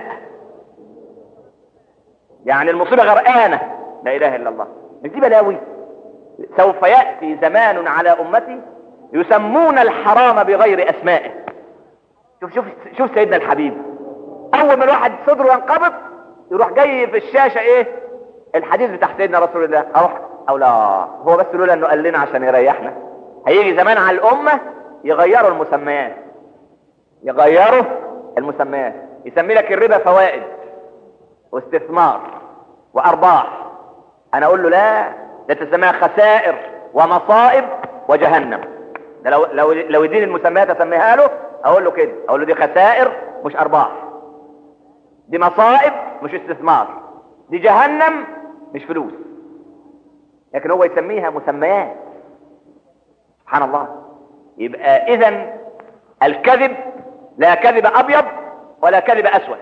B: يعني المصيبه غرقانه. لا اله الا الله. مش دي بلاوي؟ سوف ياتي زمان على امتي يسمون الحرام بغير اسمائه. شوف سيدنا الحبيب، اول ما الواحد صدره ينقبض يروح جاي في الشاشه ايه؟ الحديث بتاع سيدنا رسول الله. اروح او لا، هو بس لولا انه قال لنا عشان يريحنا. هيجي زمان على الامه يغيروا المسميات. يغيروا المسميات. يسمي لك الربا فوائد واستثمار وارباح. انا اقول له لا، ده تسميها خسائر ومصائب وجهنم. ده لو يدين المسميات اسميها له، اقول له كده، اقول له دي خسائر مش ارباح، دي مصائب مش استثمار، دي جهنم مش فلوس. لكن هو يسميها مسميات. سبحان الله. يبقى اذا الكذب لا كذب ابيض ولا كذب اسود.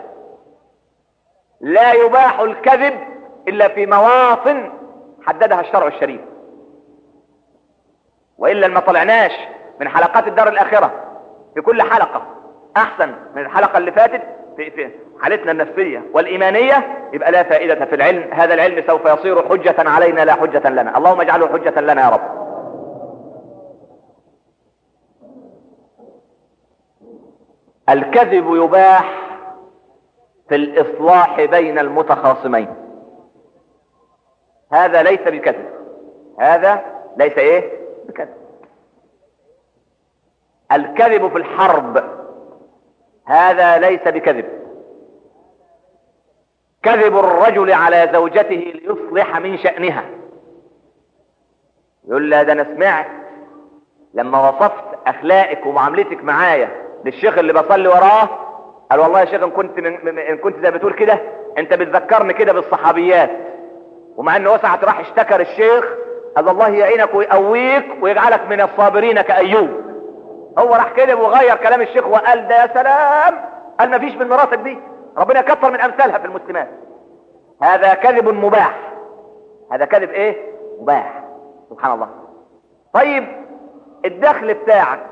B: لا يباح الكذب الا في مواطن حددها الشرع الشريف، وإلا ما طلعناش من حلقات الدار الآخرة في كل حلقة أحسن من الحلقة اللي فاتت في حالتنا النفسية والإيمانية، يبقى لا فائدة في العلم. هذا العلم سوف يصير حجة علينا لا حجة لنا. اللهم اجعله حجة لنا يا رب. الكذب يباح في الإصلاح بين المتخاصمين. هذا ليس بكذب. هذا ليس ايه؟ بكذب. الكذب في الحرب هذا ليس بكذب. كذب الرجل على زوجته ليصلح من شأنها. يقول لها ده انا سمعت لما وصفت اخلاقك ومعاملتك معايا للشيخ اللي بصلي وراه، قال والله يا شيخ ان كنت زي بتقول كده انت بتذكرني كده بالصحابيات. ومع انه وسعت راح اشتكر الشيخ، قال الله يعينك ويقويك ويجعلك من الصابرين كأيوب. هو راح كده وغير كلام الشيخ وقال ده يا سلام، قال ما فيش من مراتك دي، ربنا يكتر من امثالها في المسلمات. هذا كذب مباح. هذا كذب ايه؟ مباح. سبحان الله. طيب الدخل بتاعك،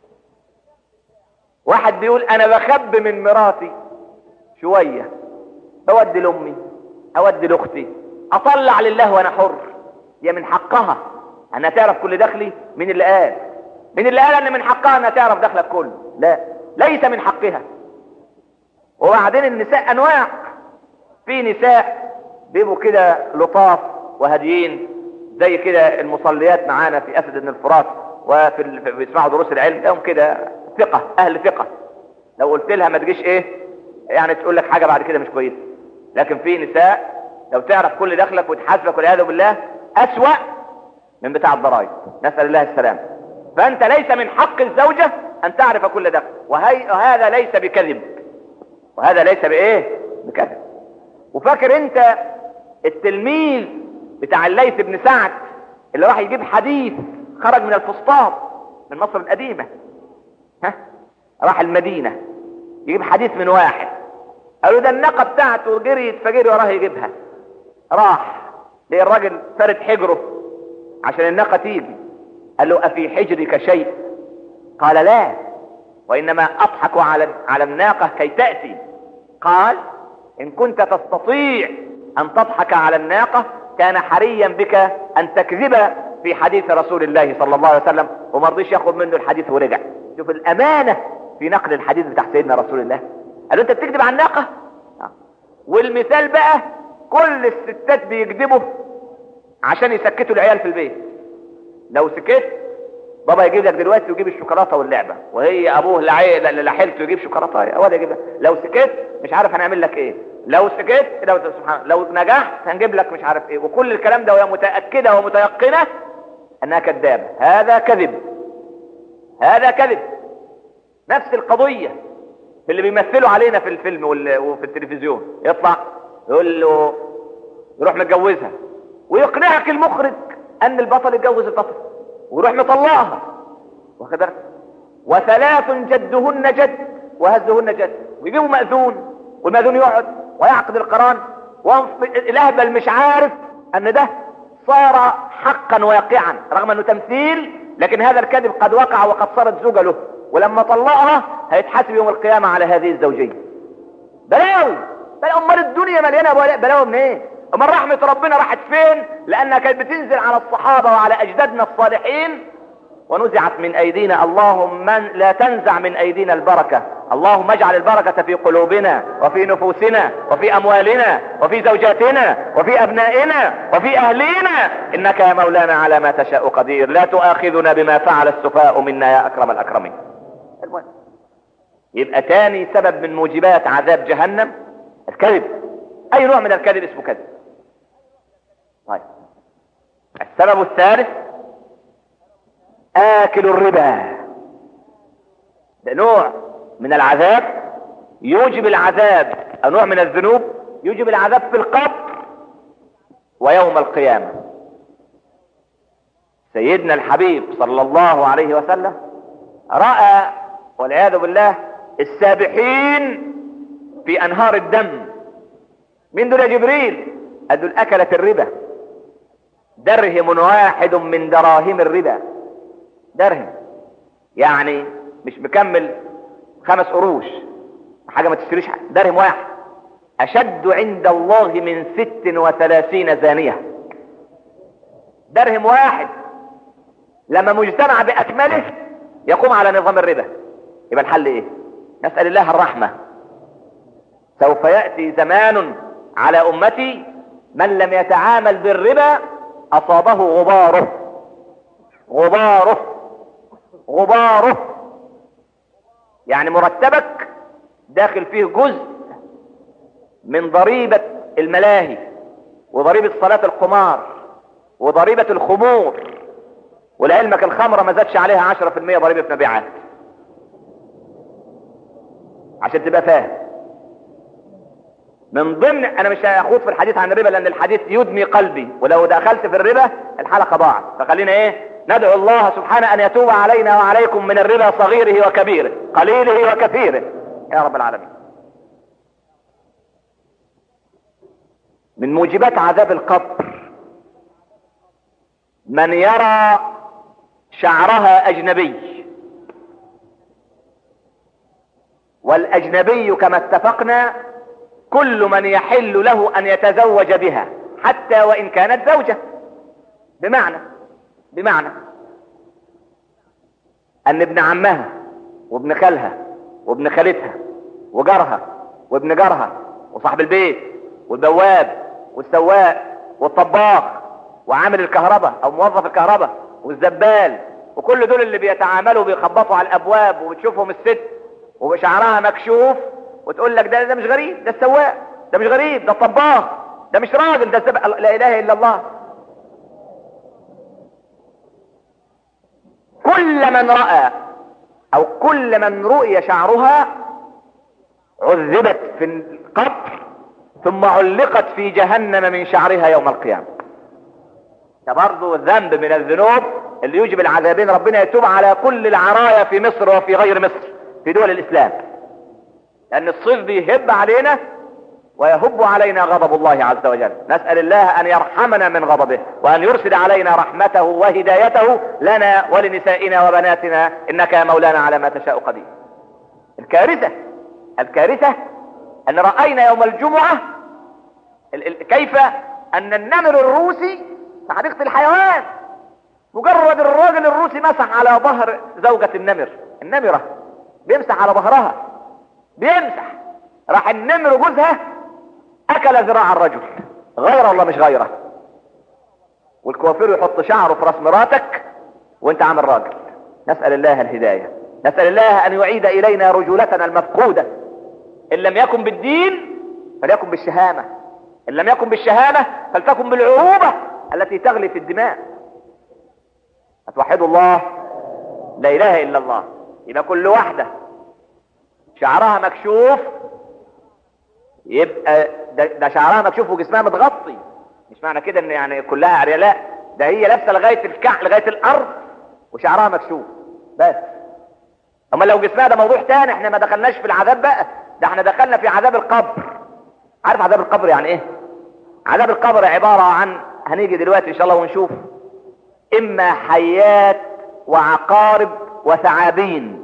B: واحد بيقول انا بخبي من مراتي شوية، اودي لامي اودي لاختي، اطلع لله وانا حر. يا من حقها انها تعرف كل دخلي؟ مين اللي قال؟ مين اللي قال ان من حقها انها تعرف دخلك كله؟ لا، ليس من حقها. وبعدين النساء انواع. في نساء بيبقوا كده لطاف وهاديين زي كده المصليات معانا في اسد بن الفرات بيسمعوا دروس العلم، لهم كده ثقة، اهل ثقة. لو قلت لها ما تجيش ايه يعني تقول لك حاجة بعد كده مش كويسة. لكن في نساء لو تعرف كل دخلك وتحاسبك والعياذ بالله أسوأ من بتاع الضرائب، نسأل الله السلام. فأنت ليس من حق الزوجة أن تعرف كل دخل، وهذا ليس بكذب، وهذا ليس بإيه؟ بكذب. وفاكر أنت التلميذ بتاع الليث بن سعد اللي راح يجيب حديث خرج من الفسطاط من مصر القديمة، راح المدينة يجيب حديث من واحد، قالوا ده الناقة بتاعته جريت فجري وراه يجيبها، راح ليه الراجل فارد حجره عشان الناقة تيجي، قال له أفي حجرك شيء؟ قال لا، وإنما أضحك على الناقة كي تأتي. قال إن كنت تستطيع أن تضحك على الناقة كان حريا بك أن تكذب في حديث رسول الله صلى الله عليه وسلم، وما رضيش ياخد منه الحديث ورجع. شوف الأمانة في نقل الحديث بتاع سيدنا رسول الله. قال له أنت بتكذب على الناقة؟ والمثال بقى كل الستات بيكذبوا عشان يسكتوا العيال في البيت. لو سكت بابا يجيب لك دلوقتي ويجيب الشوكولاته واللعبه، وهي ابوه لحلته يجيب شوكولاته ولا يجيب لك. لو سكت مش عارف هنعمل لك ايه، لو سكت لو نجحت هنجيب لك مش عارف ايه، وكل الكلام ده وهي متاكده ومتيقنه انها كذابه. هذا كذب، هذا كذب. نفس القضيه اللي بيمثلوا علينا في الفيلم وفي التلفزيون، يطلع يقول له يروح متجوزها ويقنعك المخرج ان البطل يتجوز البطل ويروح مطلقها، واخد بالك؟ وثلاث جدهن جد وهزهن جد، ويجيبوا مأذون والمأذون يقعد ويعقد القران، والاهبل مش عارف ان ده صار حقا واقعا رغم انه تمثيل، لكن هذا الكذب قد وقع وقد صارت زوجة له، ولما طلقها هيتحاسب يوم القيامة على هذه الزوجية. بلاوي امال الدنيا مليانة بلاوي من ايه؟ امال رحمة ربنا راحت فين؟ لانها كانت بتنزل على الصحابة وعلى اجدادنا الصالحين ونزعت من ايدينا. اللهم لا تنزع من ايدينا البركة، اللهم اجعل البركة في قلوبنا وفي نفوسنا وفي اموالنا وفي زوجاتنا وفي ابنائنا وفي اهلينا، انك يا مولانا على ما تشاء قدير. لا تؤاخذنا بما فعل السفهاء منا يا اكرم الاكرمين. يبقى تاني سبب من موجبات عذاب جهنم الكذب. اي نوع من الكذب اسمه كذب. طيب السبب الثالث آكل الربا. ده نوع من العذاب يوجب العذاب، أو نوع من الذنوب يوجب العذاب في القبر ويوم القيامة. سيدنا الحبيب صلى الله عليه وسلم رأى والعياذ بالله السابحين في أنهار الدم. من دول يا جبريل؟ قال دول أكلت الربا، درهم واحد من دراهم الربا. درهم يعني مش مكمل 5 قروش، حاجة ما تشتريش حاجة. درهم واحد أشد عند الله من 36 زانية. درهم واحد لما مجتمع بأكمله يقوم على نظام الربا. يبقى الحل ايه؟ نسأل الله الرحمة. سوف يأتي زمان على أمتي من لم يتعامل بالربا أصابه غباره غباره غباره، يعني مرتبك داخل فيه جزء من ضريبة الملاهي وضريبة صلاة القمار وضريبة الخمور، ولعلمك الخمرة ما زادش عليها 10% ضريبة مبيعات، عشان تبقى فاهم. من ضمن، انا مش هاخوض في الحديث عن الربا لان الحديث يدمي قلبي، ولو دخلت في الربا الحلقة ضاعت، فخلينا ايه، ندعو الله سبحانه ان يتوب علينا وعليكم من الربا صغيره وكبيره قليله وكثيره يا رب العالمين. من موجبات عذاب القبر من يرى شعرها اجنبي، والاجنبي كما اتفقنا كل من يحل له ان يتزوج بها حتى وان كانت زوجة. بمعنى ان ابن عمها وابن خالها وابن خالتها وجارها وابن جارها وصاحب البيت والبواب والسواق والطباخ وعامل الكهرباء او موظف الكهرباء والزبال، وكل دول اللي بيتعاملوا بيخبطوا على الابواب وبتشوفهم الست وبشعرها مكشوف وتقول لك ده مش غريب، ده السواق، ده مش غريب، ده الطباخ، ده مش راجل، ده لا اله الا الله. كل من رأى او كل من رؤي شعرها عذبت في القبر ثم علقت في جهنم من شعرها يوم القيامة. ده برضه ذنب من الذنوب اللي يوجب العذابين. ربنا يتوب على كل العرايا في مصر وفي غير مصر في دول الاسلام. لأن الصيف بيهب علينا ويهب علينا غضب الله عز وجل. نسأل الله أن يرحمنا من غضبه وأن يرسل علينا رحمته وهدايته لنا ولنسائنا وبناتنا، إنك يا مولانا على ما تشاء قدير. الكارثة أن رأينا يوم الجمعة كيف أن النمر الروسي في حديقة الحيوان، مجرد الراجل الروسي مسح على ظهر زوجة النمرة بيمسح على ظهرها، بيمسح، راح النمر جوزها أكل ذراع الرجل، غيره ولا مش غيره؟ والكوافير يحط شعره في راس مراتك وانت عامل راجل. نسأل الله الهداية، نسأل الله أن يعيد إلينا رجولتنا المفقودة، إن لم يكن بالدين فليكن بالشهامة، إن لم يكن بالشهامة فلتكن بالعروبة التي تغلي في الدماء. أتوحدوا الله، لا إله إلا الله. يبقى كل واحدة شعرها مكشوف يبقى ده شعرها مكشوف وجسمها متغطي، مش معنى كده ان يعني كلها عرية، لا، ده هي لابسه لغايه الكعب لغايه الارض وشعرها مكشوف بس. اما لو جسمها ده موضوع تاني، احنا ما دخلناش في العذاب بقى، ده احنا دخلنا في عذاب القبر. عارف عذاب القبر يعني ايه؟ عذاب القبر عباره عن، هنيجي دلوقتي ان شاء الله ونشوف، اما حيات وعقارب وثعابين.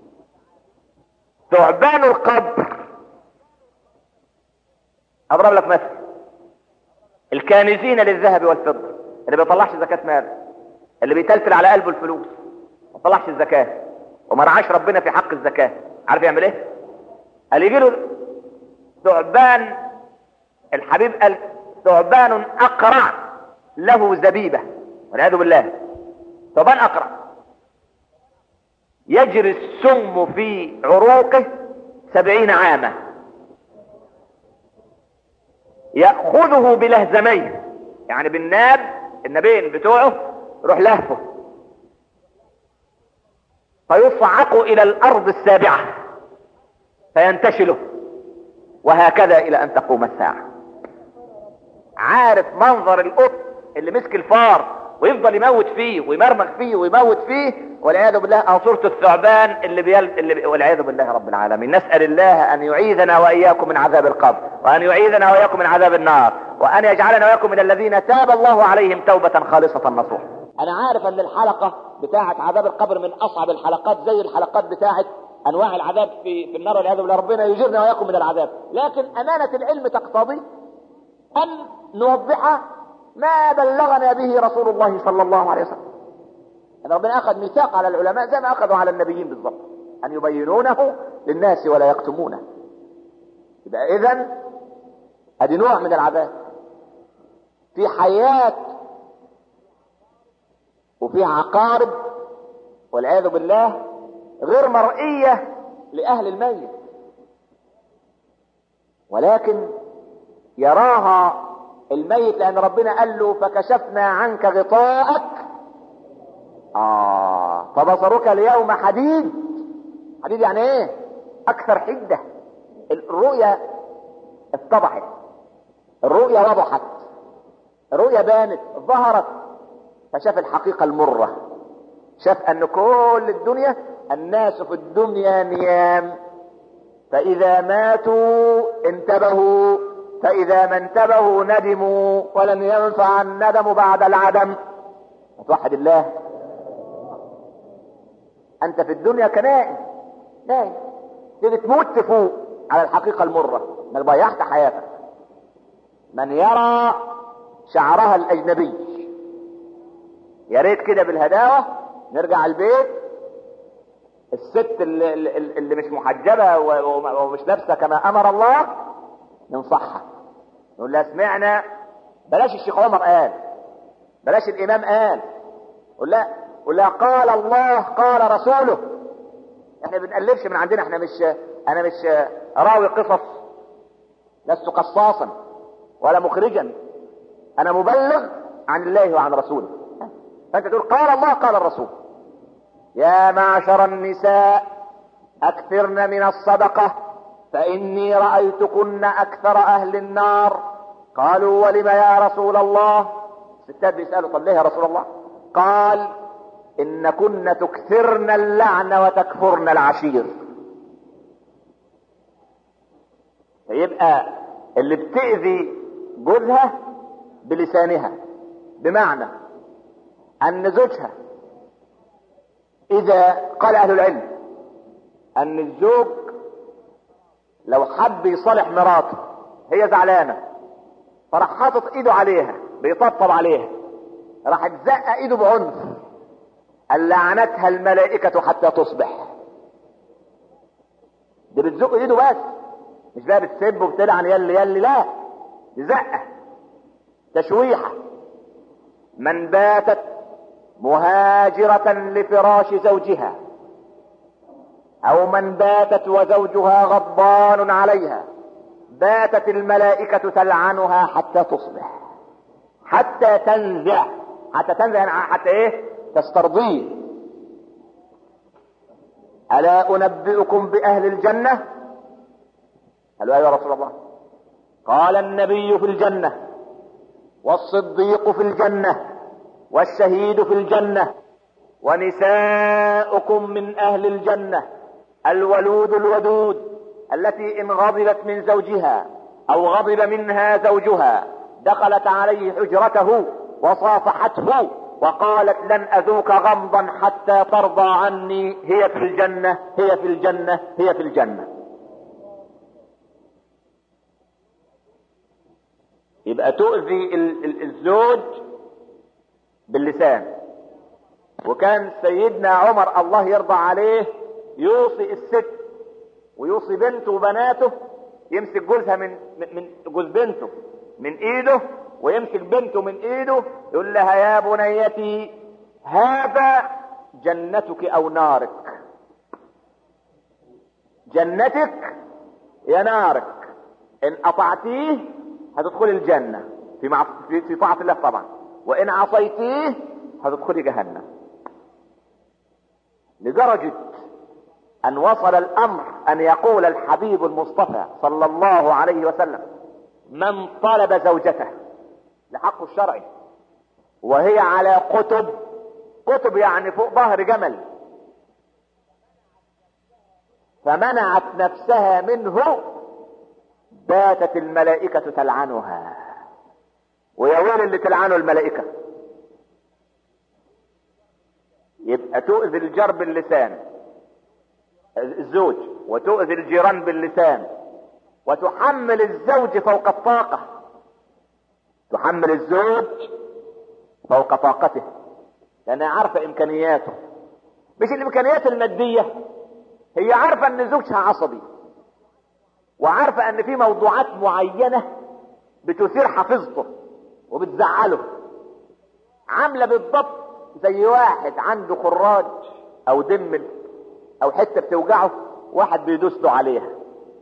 B: ثعبان القبر، اضرب لك مثل، الكانزين للذهب والفضة، اللي بيطلعش زكاة مال، اللي بيتلتل على قلبه الفلوس ما طلعش الزكاة وما رعاش ربنا في حق الزكاة، عارف يعمل ايه؟ قال يجي له ثعبان، الحبيب قال ثعبان اقرع له زبيبة، والعياذ بالله، ثعبان اقرع يجري السم في عروقه 70 عاما، يأخذه بلهزمين، يعني النبين بتوعه يروح لهفه فيصعق الى الارض السابعة فينتشله، وهكذا الى ان تقوم الساعة. عارف منظر القط اللي مسك الفار ويفضل يموت فيه ويمرمغ فيه ويموت فيه، والعياذ بالله، او صورة الثعبان اللي والعياذ بالله رب العالمين. نسأل الله ان يعيذنا واياكم من عذاب القبر، وان يعيذنا واياكم من عذاب النار، وان يجعلنا واياكم من الذين تاب الله عليهم توبة خالصة نصوح. انا عارف ان الحلقة بتاعة عذاب القبر من اصعب الحلقات، زي الحلقات بتاعة انواع العذاب في النار، والعياذ بالله، ربنا يجرنا واياكم من العذاب. لكن امانة العلم تقتضي ان نوضح ما بلغنا به رسول الله صلى الله عليه وسلم. ربنا اخذ ميثاق على العلماء زي ما اخذوا على النبيين بالضبط، ان يبينونه للناس ولا يكتمونه. يبقى اذن ادي نوع من العذاب، في حيات وفي عقارب والعياذ بالله غير مرئية لأهل الميت، ولكن يراها الميت، لأن ربنا قال له فكشفنا عنك غطاءك فبصرك اليوم حديد. حديد يعني ايه؟ أكثر حدة. الرؤية اتضحت، الرؤية وضحت، الرؤية بانت، ظهرت، فشاف الحقيقة المرة، شاف أن كل الدنيا، الناس في الدنيا نيام، فإذا ماتوا انتبهوا، فإذا ما انتبهوا ندموا، ولن ينفع الندم بعد العدم. توحد الله. أنت في الدنيا كنائم، نايم، تيجي تموت تفوق على الحقيقة المرة، ما ضيعت حياتك. من يرى شعرها الأجنبي، يا ريت كده بالهداوة نرجع البيت، الست اللي مش محجبة ومش لابسة كما أمر الله ننصحها، نقول لها سمعنا، بلاش الشيخ عمر قال، بلاش الإمام قال، قول لها قال الله قال رسوله. احنا بنقلبش من عندنا، انا مش راوي قصص، لست قصاصا ولا مخرجا، انا مبلغ عن الله وعن رسوله. فانت تقول قال الله قال الرسول. يا معشر النساء اكثرن من الصدقة فاني رأيتكن اكثر اهل النار. قالوا ولم يا رسول الله؟ الستات بيسألوا طب ليه يا رسول الله؟ قال ان كن تكثرن اللعن وتكفرن العشير. فيبقى اللي بتأذي جوزها بلسانها، بمعنى ان زوجها، اذا قال اهل العلم ان الزوج لو حب يصالح مراته هي زعلانه فراح حاطط ايده عليها بيطبطب عليها، راح تزق ايده بعنف، قال لعنتها الملائكه حتى تصبح. دي بتزق ايده بس، مش بقى بتسب وبتلعن يلي يلي، لا، دي زقه تشويحه. من باتت مهاجرة لفراش زوجها، او من باتت وزوجها غضبان عليها، باتت الملائكة تلعنها حتى تصبح، حتى تنزع. حتى تنزع يعني حتى ايه؟ تسترضيه. الا انبئكم باهل الجنة؟ قالوا ايوه يا رسول الله. قال النبي في الجنة، والصديق في الجنة، والشهيد في الجنة، ونساؤكم من اهل الجنة، الولود الودود التي ان غضبت من زوجها او غضب منها زوجها دخلت عليه حجرته وصافحته وقالت لن اذوق غمضا حتى ترضى عني، هي في الجنة، هي في الجنة، هي في الجنة. يبقى تؤذي الزوج باللسان. وكان سيدنا عمر الله يرضى عليه يوصي الست ويوصي بنته وبناته، يمسك جوزها من جوز بنته من ايده، ويمسك بنته من ايده، يقول لها يا بنيتي هذا جنتك او نارك، جنتك يا نارك، ان اطعتيه هتدخلي الجنة في طاعة الله طبعا، وان عصيتيه هتدخلي جهنم. لدرجة ان وصل الامر ان يقول الحبيب المصطفى صلى الله عليه وسلم من طلب زوجته لحقه الشرعي وهي على قطب يعني فوق ظهر جمل، فمنعت نفسها منه، باتت الملائكة تلعنها. ويا ويل اللي تلعنه الملائكة. يبقى تؤذي الجار باللسان الزوج، وتؤذي الجيران باللسان، وتحمل الزوج فوق الطاقة، تحمل الزوج فوق طاقته، لأنها عارفة إمكانياته، مش الإمكانيات المادية، هي عارفة أن زوجها عصبي، وعارفة أن في موضوعات معينة بتثير حفيظته وبتزعله، عاملة بالضبط زي واحد عنده خراج أو دم او حته بتوجعه، واحد بيدوس له عليها.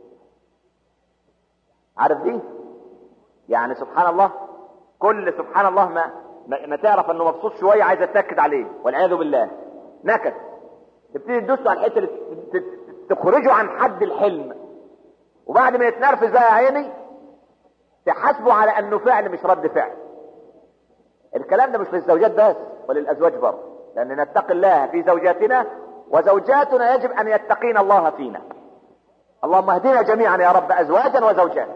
B: عارف دي؟ يعني سبحان الله، كل سبحان الله ما تعرف انه مبسوط شويه عايزه تنكد عليه والعياذ بالله، نكد، تبتدي تدوس له على الحته اللي تخرجه عن حد الحلم، وبعد ما يتنرفز بقى يا عيني تحاسبه على انه فعل مش رد فعل. الكلام ده مش للزوجات بس وللازواج برضه، لان نتقي الله في زوجاتنا، وزوجاتنا يجب ان يتقين الله فينا. اللهم اهدنا جميعا يا رب ازواجا وزوجات.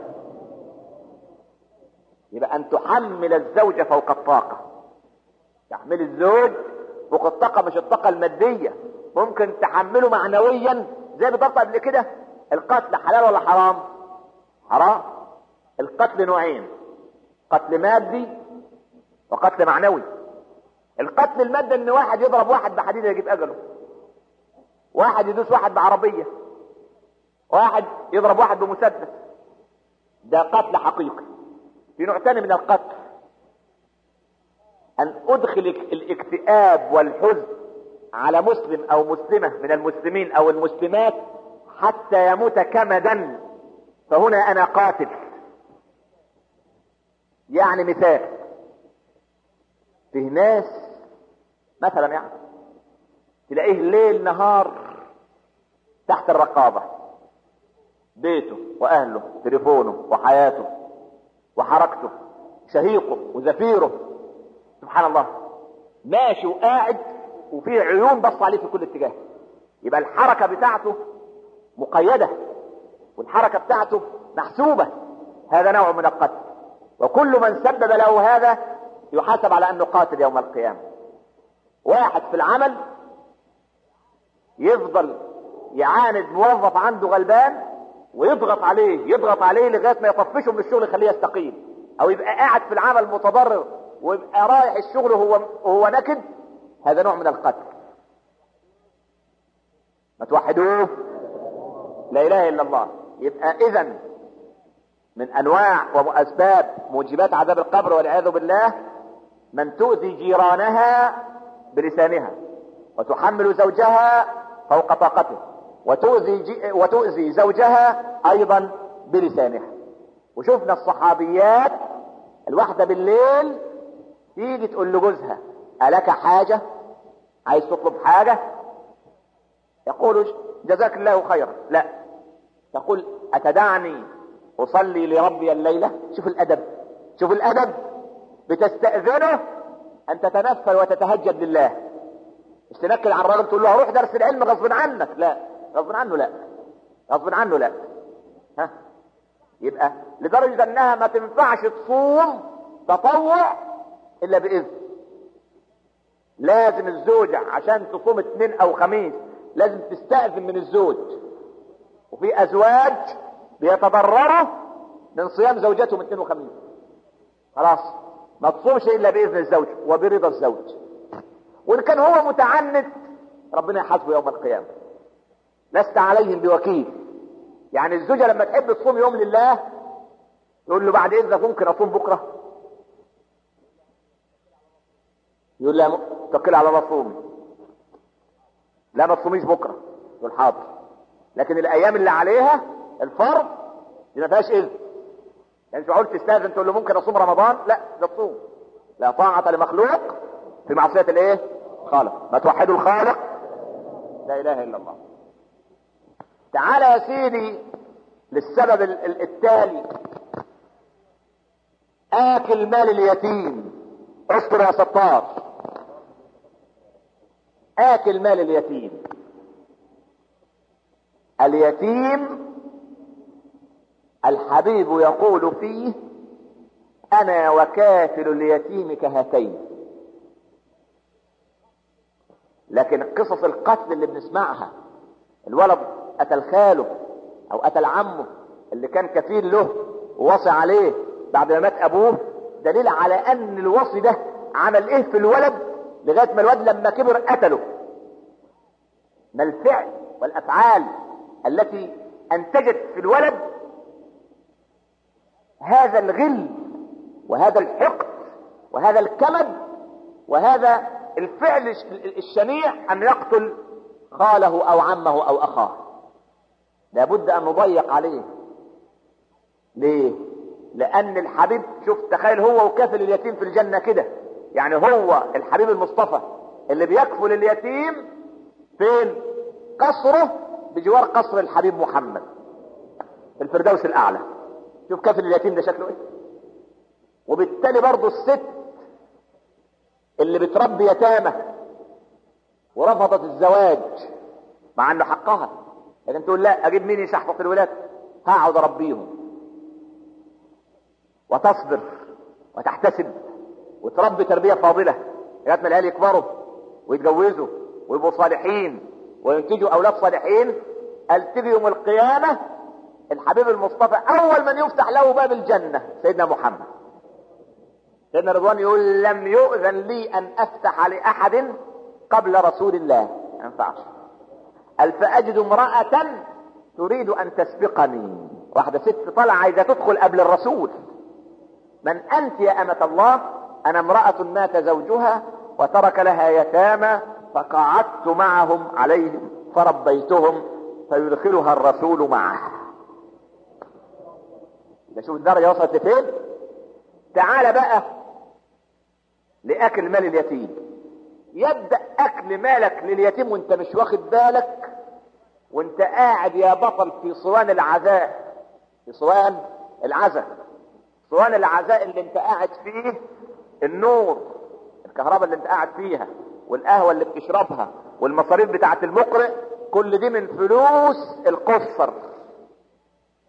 B: يبقى ان تحمل الزوجة فوق الطاقة، تحمل الزوج فوق الطاقة، مش الطاقة المادية، ممكن تحمله معنويا. زي بالضبط قبل كده، القتل حلال ولا حرام؟ حرام. القتل نوعين، قتل مادي وقتل معنوي. القتل المادي ان واحد يضرب واحد بحديد يجيب اجله، واحد يدوس واحد بعربية، واحد يضرب واحد بمسدس، ده قتل حقيقي. في نوع ثاني من القتل، ان ادخل الاكتئاب والحزن على مسلم او مسلمة من المسلمين او المسلمات حتى يموت كمدا، فهنا انا قاتل. يعني مثال، فيه ناس مثلا يعني تلاقيه ليل نهار تحت الرقابة، بيته واهله، تليفونه وحياته وحركته، شهيقه وزفيره، سبحان الله، ماشي وقاعد وفيه عيون بص عليه في كل اتجاه. يبقى الحركة بتاعته مقيدة، والحركة بتاعته محسوبة، هذا نوع من القتل. وكل من سبب له هذا يحاسب على انه قاتل يوم القيامة. واحد في العمل يفضل يعاند موظف عنده غلبان ويضغط عليه لغاية ما يطفشه من الشغل يخليه يستقيل، او يبقى قاعد في العمل متضرر ويبقى رايح الشغل وهو نكد، هذا نوع من القتل. ما توحدوه، لا اله الا الله. يبقى اذا من انواع واسباب موجبات عذاب القبر والعياذ بالله من تؤذي جيرانها بلسانها، وتحمل زوجها فوق طاقته، وتؤذي زوجها ايضا بلسانها. وشفنا الصحابيات الواحدة بالليل تيجي تقول لجوزها ألك حاجة؟ عايز تطلب حاجة؟ يقول جزاك الله خيرا. لا، تقول أتدعني أصلي لربي الليلة؟ شوف الأدب، بتستأذنه أن تتنفل وتتهجد لله، مش تنكد على الراجل تقول له هروح درس العلم غصب عنك. لا، غصب عنه لا. ها، يبقى لدرجة انها ما تنفعش تصوم تطوع الا باذن. لازم الزوجة عشان تصوم اثنين او خميس لازم تستأذن من الزوج. وفي ازواج بيتضرروا من صيام زوجاتهم اثنين وخميس، خلاص ما تصومش الا باذن الزوج وبرضا الزوج. وان كان هو متعنت ربنا يحاسبه يوم القيامة، لست عليهم بوكيل. يعني الزوجة لما تحب تصوم يوم لله يقول له بعد اذنك ممكن اصوم بكرة؟ يقول لا، توكل على الله صومي. لا ما تصوميش بكرة، يقول حاضر. لكن الايام اللي عليها الفرض دي ما فيهاش اذن. يعني مش معقول تستاذن تقول له ممكن اصوم رمضان، لا ده تصوم. لا طاعة لمخلوق في معصية الايه؟ خالق. ما توحدوا الخالق، لا اله الا الله. تعال يا سيدي للسبب التالي، اكل مال اليتيم. استر يا ستار. اكل مال اليتيم. اليتيم الحبيب يقول فيه انا وكافل اليتيم كهاتين. لكن قصص القتل اللي بنسمعها، الولد قتل خاله او قتل عمه اللي كان كفيل له ووصي عليه بعد ما مات ابوه، دليل على ان الوصي ده عمل ايه في الولد لغاية ما الولد لما كبر قتله. ما الفعل والافعال التي انتجت في الولد هذا الغل وهذا الحقد وهذا الكمد وهذا الفعل الشنيع ان يقتل خاله او عمه او اخاه. لابد ان نضيق عليه. ليه؟ لان الحبيب، شوف تخيل هو وكافل اليتيم في الجنة كده، يعني هو الحبيب المصطفى اللي بيكفل اليتيم فين؟ قصره بجوار قصر الحبيب محمد في الفردوس الاعلى. شوف كافل اليتيم ده شكله ايه. وبالتالي برضو الست اللي بتربي يتامى ورفضت الزواج مع انه حقها، لكن تقول لا، اجيب مين يشحفظ الولاد؟ هقعد اربيهم. وتصبر وتحتسب وتربي تربية فاضلة لغاية ما العيال يكبروا ويتجوزوا ويبقوا صالحين وينتجوا اولاد صالحين. قال تيجي يوم القيامة الحبيب المصطفى اول من يفتح له باب الجنة سيدنا محمد. سيدنا رضوان يقول لم يؤذن لي ان افتح لاحد قبل رسول الله، ما ينفعش. قال فاجد امرأة تريد ان تسبقني، واحدة ست طالعة عايزة تدخل قبل الرسول. من انت يا امة الله؟ انا امرأة مات زوجها وترك لها يتامى فقعدت معهم عليهم فربيتهم فيدخلها الرسول معه. شوف الدرجة وصلت لفين. تعال بقى لأكل مال اليتيم. يبدأ أكل مالك لليتيم وانت مش واخد بالك، وانت قاعد يا بطل في صوان العزاء. في صوان العزاء، صوان العزاء اللي انت قاعد فيه، النور، الكهرباء اللي انت قاعد فيها، والقهوة اللي بتشربها، والمصاريف بتاعت المقرئ، كل دي من فلوس القصر.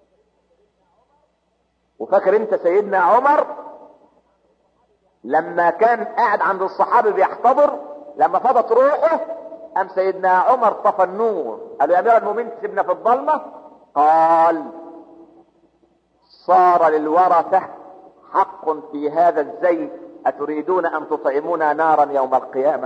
B: وفاكر انت سيدنا عمر لما كان قاعد عند الصحابي بيحتضر، لما فضت روحه قام سيدنا عمر طفى النور، قال له يا امير المؤمنين سيبنا في الظلمه. قال صار للورثه حق في هذا الزيت، اتريدون ان تطعمونا نارا يوم القيامه؟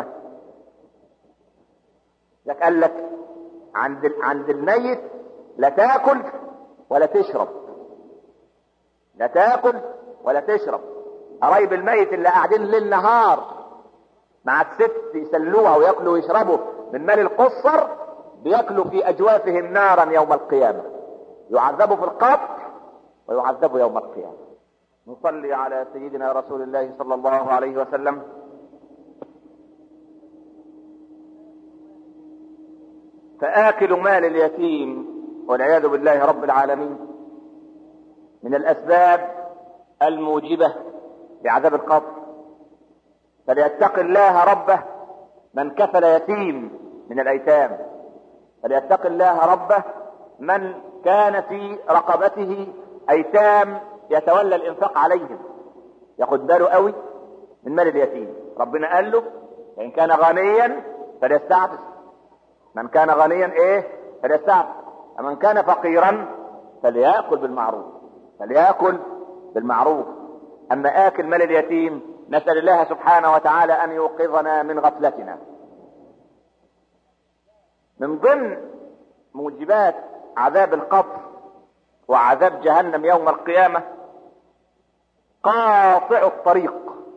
B: لك قال لك عند الميت لا تاكل ولا تشرب، لا تاكل ولا تشرب. قرايب الميت اللي قاعدين ليل نهار مع الست يسلوها وياكلوا ويشربوا من مال القصر، بياكلوا في اجوافهم نارا يوم القيامه، يعذبوا في القبر ويعذبوا يوم القيامه. نصلي على سيدنا رسول الله صلى الله عليه وسلم. فآكل مال اليتيم والعياذ بالله رب العالمين من الأسباب الموجبة لعذاب القبر. فليتق الله ربه من كفل يتيم من الأيتام، فليتق الله ربه من كان في رقبته أيتام يتولى الإنفاق عليهم، ياخد باله قوي من مال اليتيم. ربنا قال له إن كان غنيا فليستعفف، من كان غنيا فليستعفف، ومن كان فقيرا فليأكل بالمعروف، فليأكل بالمعروف. أما آكل مال اليتيم نسأل الله سبحانه وتعالى أن يوقظنا من غفلتنا. من ضمن موجبات عذاب القبر وعذاب جهنم يوم القيامة قاطع الطريق.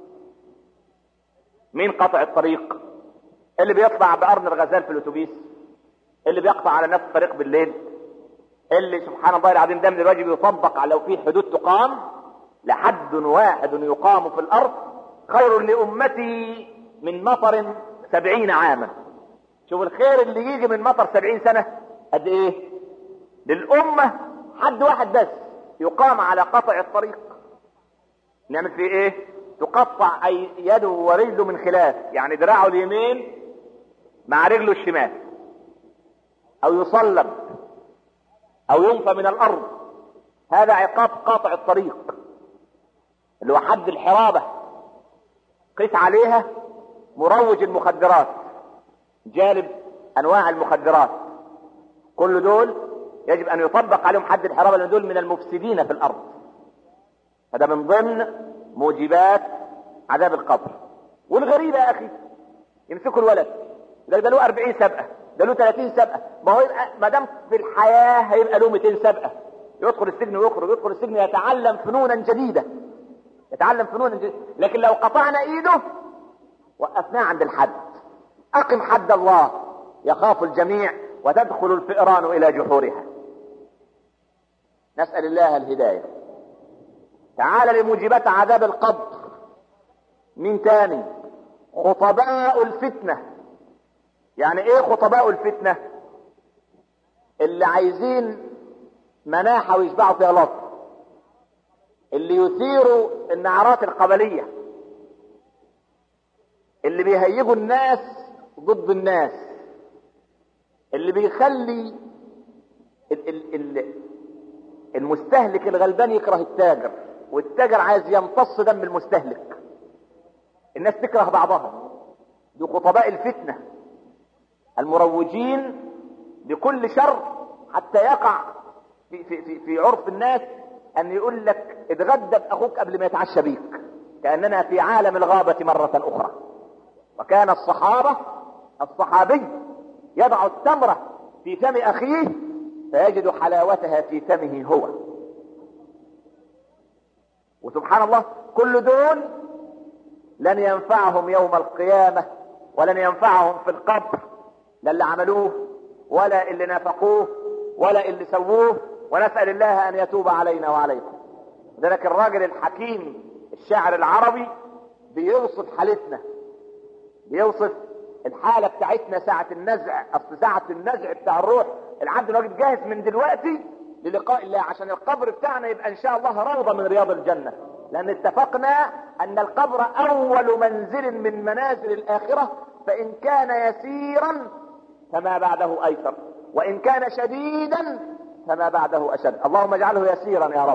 B: مين قاطع الطريق؟ اللي بيطلع بقرن الغزال في الاتوبيس، اللي بيقطع على نفس الطريق بالليل، اللي سبحان الله العظيم ده من الواجب يطبق على لو في حدود تقام، لحد واحد يقام في الارض خير لامتي من مطر 70 عاما. شوف الخير اللي يجي من مطر 70 سنة قد ايه للامة. حد واحد بس يقام على قطع الطريق، نعمل فيه ايه؟ تقطع اي يده ورجله من خلاف، يعني دراعه اليمين مع رجله الشمال، او يصلب او ينفى من الارض. هذا عقاب قاطع الطريق اللي هو حد الحرابة. قيس عليها مروج المخدرات، جالب انواع المخدرات، كل دول يجب ان يطبق عليهم حد الحرابة، لان دول من المفسدين في الارض. هذا من ضمن موجبات عذاب القبر. والغريبة يا اخي يمسكوا الولد ده له 40 سبقة، ده له 30 سبقة، ما هو ما دام في الحياة هيبقى له 200 سبقة، يدخل السجن ويخرج، يدخل السجن يتعلم فنونا جديدة، يتعلم فنونا جديدة. لكن لو قطعنا ايده وقفناه عند الحد، اقم حد الله يخاف الجميع وتدخل الفئران الى جحورها. نسأل الله الهداية. تعال لموجبات عذاب القبر. مين تاني؟ خطباء الفتنة. يعني ايه خطباء الفتنة؟ اللي عايزين مناحة ويشبعوا فيها لطف، اللي يثيروا النعرات القبلية، اللي بيهيجوا الناس ضد الناس، اللي بيخلي المستهلك الغلبان يكره التاجر، والتاجر عايز يمتص دم المستهلك. الناس تكره بعضها. دي خطباء الفتنة المروجين بكل شر حتى يقع في عرف الناس ان يقول لك اتغدى باخوك قبل ما يتعشى بيك، كأننا في عالم الغابة مرة اخرى. وكان الصحابي يضع التمرة في فم اخيه فيجد حلاوتها في فمه هو. وسبحان الله كل دول لن ينفعهم يوم القيامة ولن ينفعهم في القبر، لا اللي عملوه ولا اللي نافقوه ولا اللي سووه. ونسأل الله ان يتوب علينا وعليكم. ذلك الراجل الحكيم الشاعر العربي بيوصف حالتنا، بيوصف الحالة بتاعتنا ساعة النزع. اصل ساعة النزع بتاع الروح العبد الواجب جاهز من دلوقتي للقاء الله، عشان القبر بتاعنا يبقى ان شاء الله روضة من رياض الجنة. لان اتفقنا ان القبر اول منزل من منازل الاخرة، فان كان يسيرا فما بعده ايسر، وان كان شديدا فما بعده اشد. اللهم اجعله يسيرا يا رب.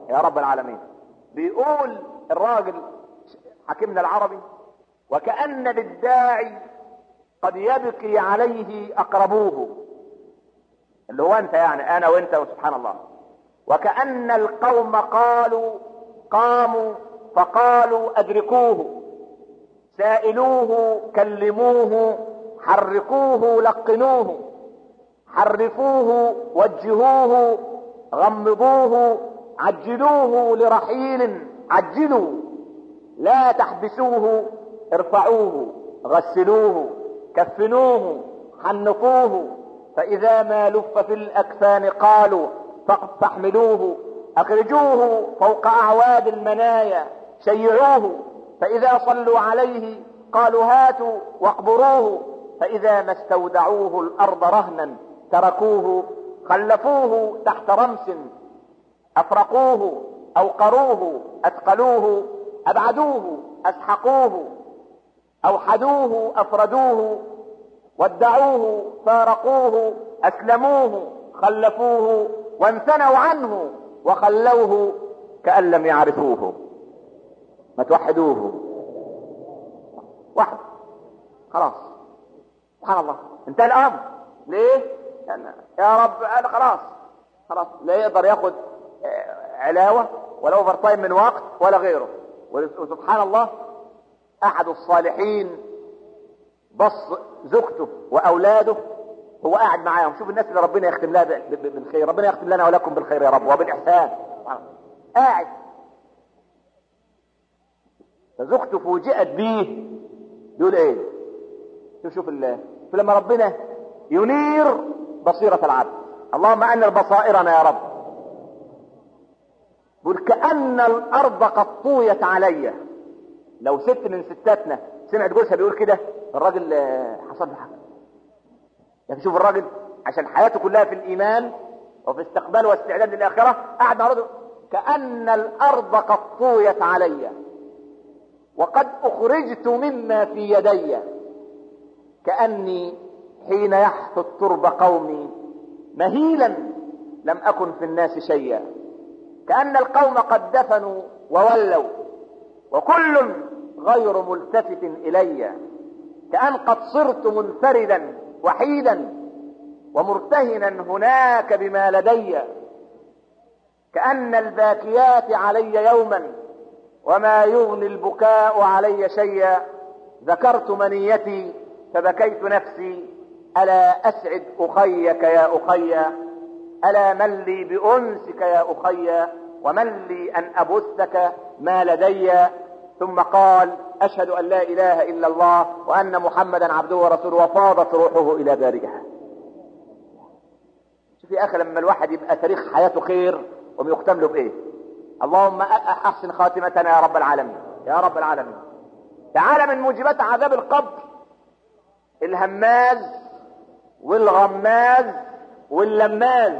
B: يا رب العالمين. بيقول الراجل حكيمنا العربي: وكأن للداعي قد يبكي عليه أقربوه، اللي هو أنت يعني أنا وأنت وسبحان الله. وكأن القوم قاموا فقالوا أدركوه، سائلوه كلموه، حركوه لقنوه، حرفوه وجهوه، غمضوه، عجلوه لرحيل عجلوا، لا تحبسوه، ارفعوه، غسلوه، كفنوه، حنقوه، فإذا ما لف في الأكفان قالوا فاحملوه، أخرجوه فوق أعواد المنايا، شيعوه، فإذا صلوا عليه قالوا هاتوا واقبروه، فإذا ما استودعوه الأرض رهنا تركوه، خلفوه تحت رمس، أفرقوه، أوقروه، أثقلوه، أبعدوه، أسحقوه، أوحدوه، أفردوه، ودعوه، فارقوه، أسلموه، خلفوه، وانثنوا عنه وخلوه كأن لم يعرفوه. ما توحدوه واحد خلاص. سبحان الله، انتهى الأمر. ليه؟ يا رب أنا خلاص لا يقدر ياخد علاوة ولا اوفر تايم من وقت ولا غيره. وسبحان الله، أحد الصالحين بص زوجته وأولاده، هو قاعد معاهم. شوف الناس اللي ربنا يختم لها بالخير، ربنا يختم لنا ولكم بالخير يا رب وبالإحسان. قاعد فزوجته فوجئت بيه، يقول ايه؟ شوف الله، فلما ربنا ينير بصيرة العبد. اللهم أنر بصائرنا يا رب. يقول كأن الأرض قد طويت علي. لو ست من ستاتنا سمعت جوزها بيقول كده، الراجل حصل له حاجة. يعني شوف الراجل عشان حياته كلها في الإيمان وفي استقبال واستعداد للآخرة، قاعد مع رجل كأن الأرض قد طويت علي وقد أخرجت مما في يدي، كأني حين يحث الترب قومي مهيلا لم أكن في الناس شيئا، كأن القوم قد دفنوا وولوا وكل غير ملتفت إلي، كأن قد صرت منفردا وحيدا ومرتهنا هناك بما لدي، كأن الباكيات علي يوما وما يغني البكاء علي شيئا، ذكرت منيتي فبكيت نفسي، ألا أسعد أخيك يا أخي، ألا من لي بأنسك يا أخي، ومن لي أن أبثك ما لدي. ثم قال أشهد أن لا إله إلا الله وأن محمدا عبده ورسوله، وفاضت روحه إلى بارئها. شوف يا أخي، لما الواحد يبقى تاريخ حياته خير ويختم له بإيه؟ اللهم أحسن خاتمتنا يا رب العالمين، يا رب العالمين. تعالى من موجبات عذاب القبر: الهماز والغماز واللماز.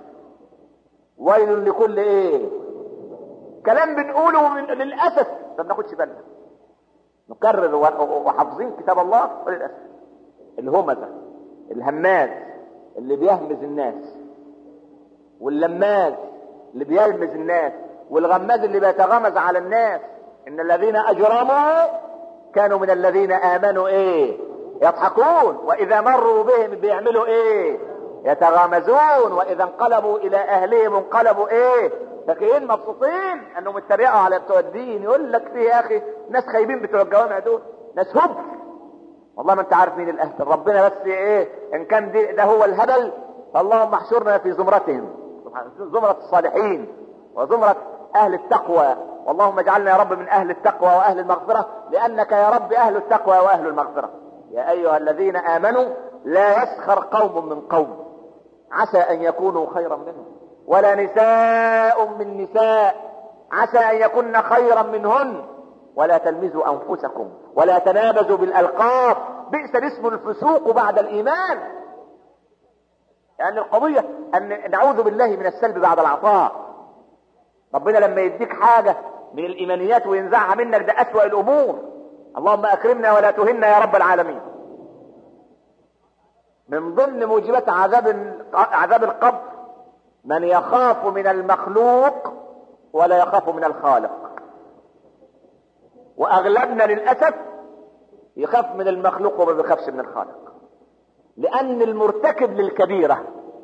B: ويل لكل ايه؟ كلام بنقوله للأسف ما بناخدش بالنا، نكرر وحافظين كتاب الله وللأسف. الهمزة، الهماز اللي بيهمز الناس، واللماز اللي بيلمز الناس، والغماز اللي بيتغمز على الناس. ان الذين اجرموا كانوا من الذين امنوا ايه؟ يضحكون، واذا مروا بهم بيعملوا ايه؟ يتغامزون، واذا انقلبوا الى اهلهم انقلبوا ايه؟ فاكرين مبسوطين انهم اتريقوا على بتوع الدين. يقول لك فيه يا اخي ناس خايبين بتوع الجوامع دول، ناس هبل. والله ما انت عارف مين الاهل، ربنا بس ايه ان كان ده هو الهبل، فاللهم احشرنا في زمرتهم، زمرة الصالحين وزمرة اهل التقوى. واللهم اجعلنا يا رب من اهل التقوى واهل المغفرة، لانك يا رب اهل التقوى واهل المغفرة. يا ايها الذين امنوا لا يسخر قوم من قوم عسى ان يكونوا خيرا منهم، ولا نساء من نساء عسى ان يكن خيرا منهن، ولا تلمزوا انفسكم ولا تنابزوا بالالقاب، بئس الاسم الفسوق بعد الايمان. يعني القضية ان نعوذ بالله من السلب بعد العطاء. ربنا لما يديك حاجة من الايمانيات وينزعها منك ده اسوأ الامور. اللهم اكرمنا ولا تهنا يا رب العالمين. من ضمن موجبات عذاب القبر من يخاف من المخلوق ولا يخاف من الخالق. واغلبنا للاسف يخاف من المخلوق وما بيخافش من الخالق، لان المرتكب للكبيرة،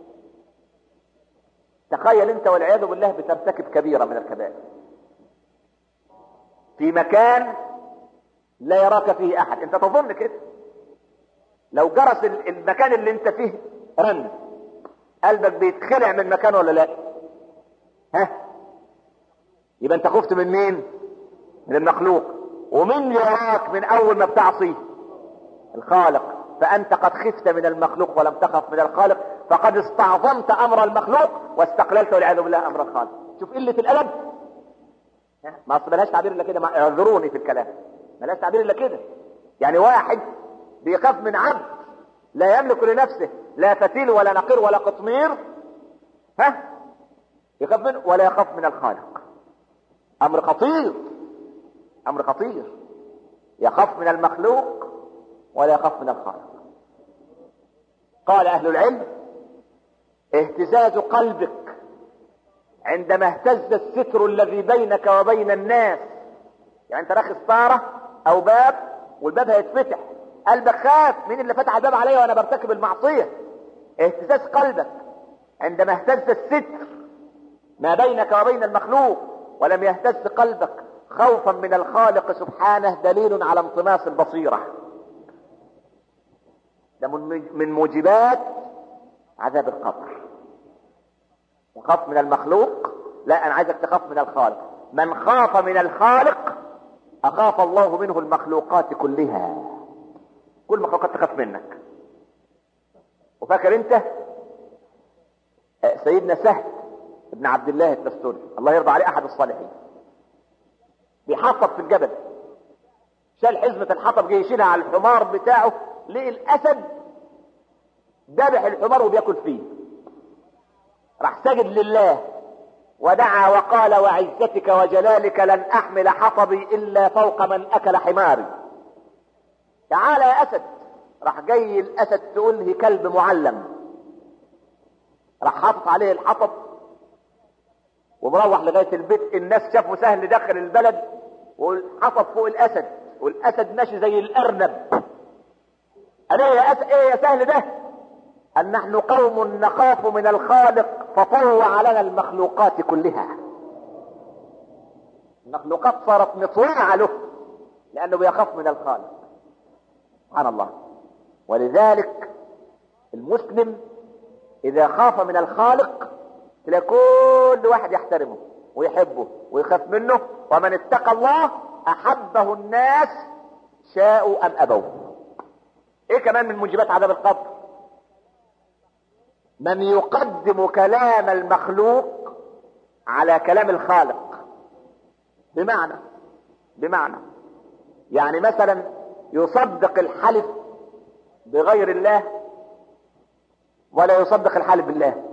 B: تخيل انت والعياذ بالله بترتكب كبيرة من الكبائر في مكان لا يراك فيه احد، انت تظن كده. لو جرس المكان اللي انت فيه رن، قلبك بيتخلع من مكانه ولا لا؟ ها؟ يبقى انت خفت من مين؟ من المخلوق. ومن يراك من اول ما بتعصي؟ الخالق. فانت قد خفت من المخلوق ولم تخف من الخالق، فقد استعظمت امر المخلوق واستقللت والعياذ بالله امر الخالق. شوف قلة الادب. ما اصل بلاش تعبير الا كده، اعذروني في الكلام، بلاش تعبير الا كده. يعني واحد بيخاف من عبد لا يملك لنفسه لا فتيل ولا نقير ولا قطمير، ها؟ يخاف منه ولا يخاف من الخالق. امر خطير، امر خطير. يخاف من المخلوق ولا يخاف من الخالق. قال اهل العلم: اهتزاز قلبك عندما اهتز الستر الذي بينك وبين الناس، يعني انت راخي ستاره او باب والباب هيتفتح، قلبك خاف مين اللي فتح الباب عليا وانا برتكب المعصيه. اهتزاز قلبك عندما اهتز الستر ما بينك وبين المخلوق ولم يهتز قلبك خوفا من الخالق سبحانه دليل على انطماس البصيره. ده من موجبات عذاب القبر. تخاف من المخلوق؟ لا، انا عايزك تخاف من الخالق. من خاف من الخالق اخاف الله منه المخلوقات كلها. كل المخلوقات تخاف منك. وفاكر انت سيدنا سهل ابن عبد الله الدستوري الله يرضى عليه، احد الصالحين، بيحطب في الجبل، شال حزمة الحطب جاي يشيلها على الحمار بتاعه، لقي الاسد ذبح الحمار وبياكل فيه. راح سجد لله ودعا وقال: وعزتك وجلالك لن احمل حطبي الا فوق من اكل حماري. تعال يا اسد. راح جاي الاسد تقول كلب معلم، راح حاطط عليه الحطب ومروح لغايه البيت. الناس شافوا سهل داخل البلد والحطب فوق الاسد، والاسد ماشي زي الارنب. قال: ايه يا سهل ده؟ ان نحن قوم نخاف من الخالق فطوع لنا المخلوقات كلها. المخلوقات صارت مطوعه له لانه بيخاف من الخالق. سبحان الله. ولذلك المسلم اذا خاف من الخالق تلاقي كل واحد يحترمه ويحبه ويخاف منه. ومن اتقى الله احبه الناس شاءوا ام ابوا. ايه كمان من موجبات عذاب القبر؟ من يقدم كلام المخلوق على كلام الخالق. بمعنى يعني مثلا يصدق الحلف بغير الله ولا يصدق الحلف بالله.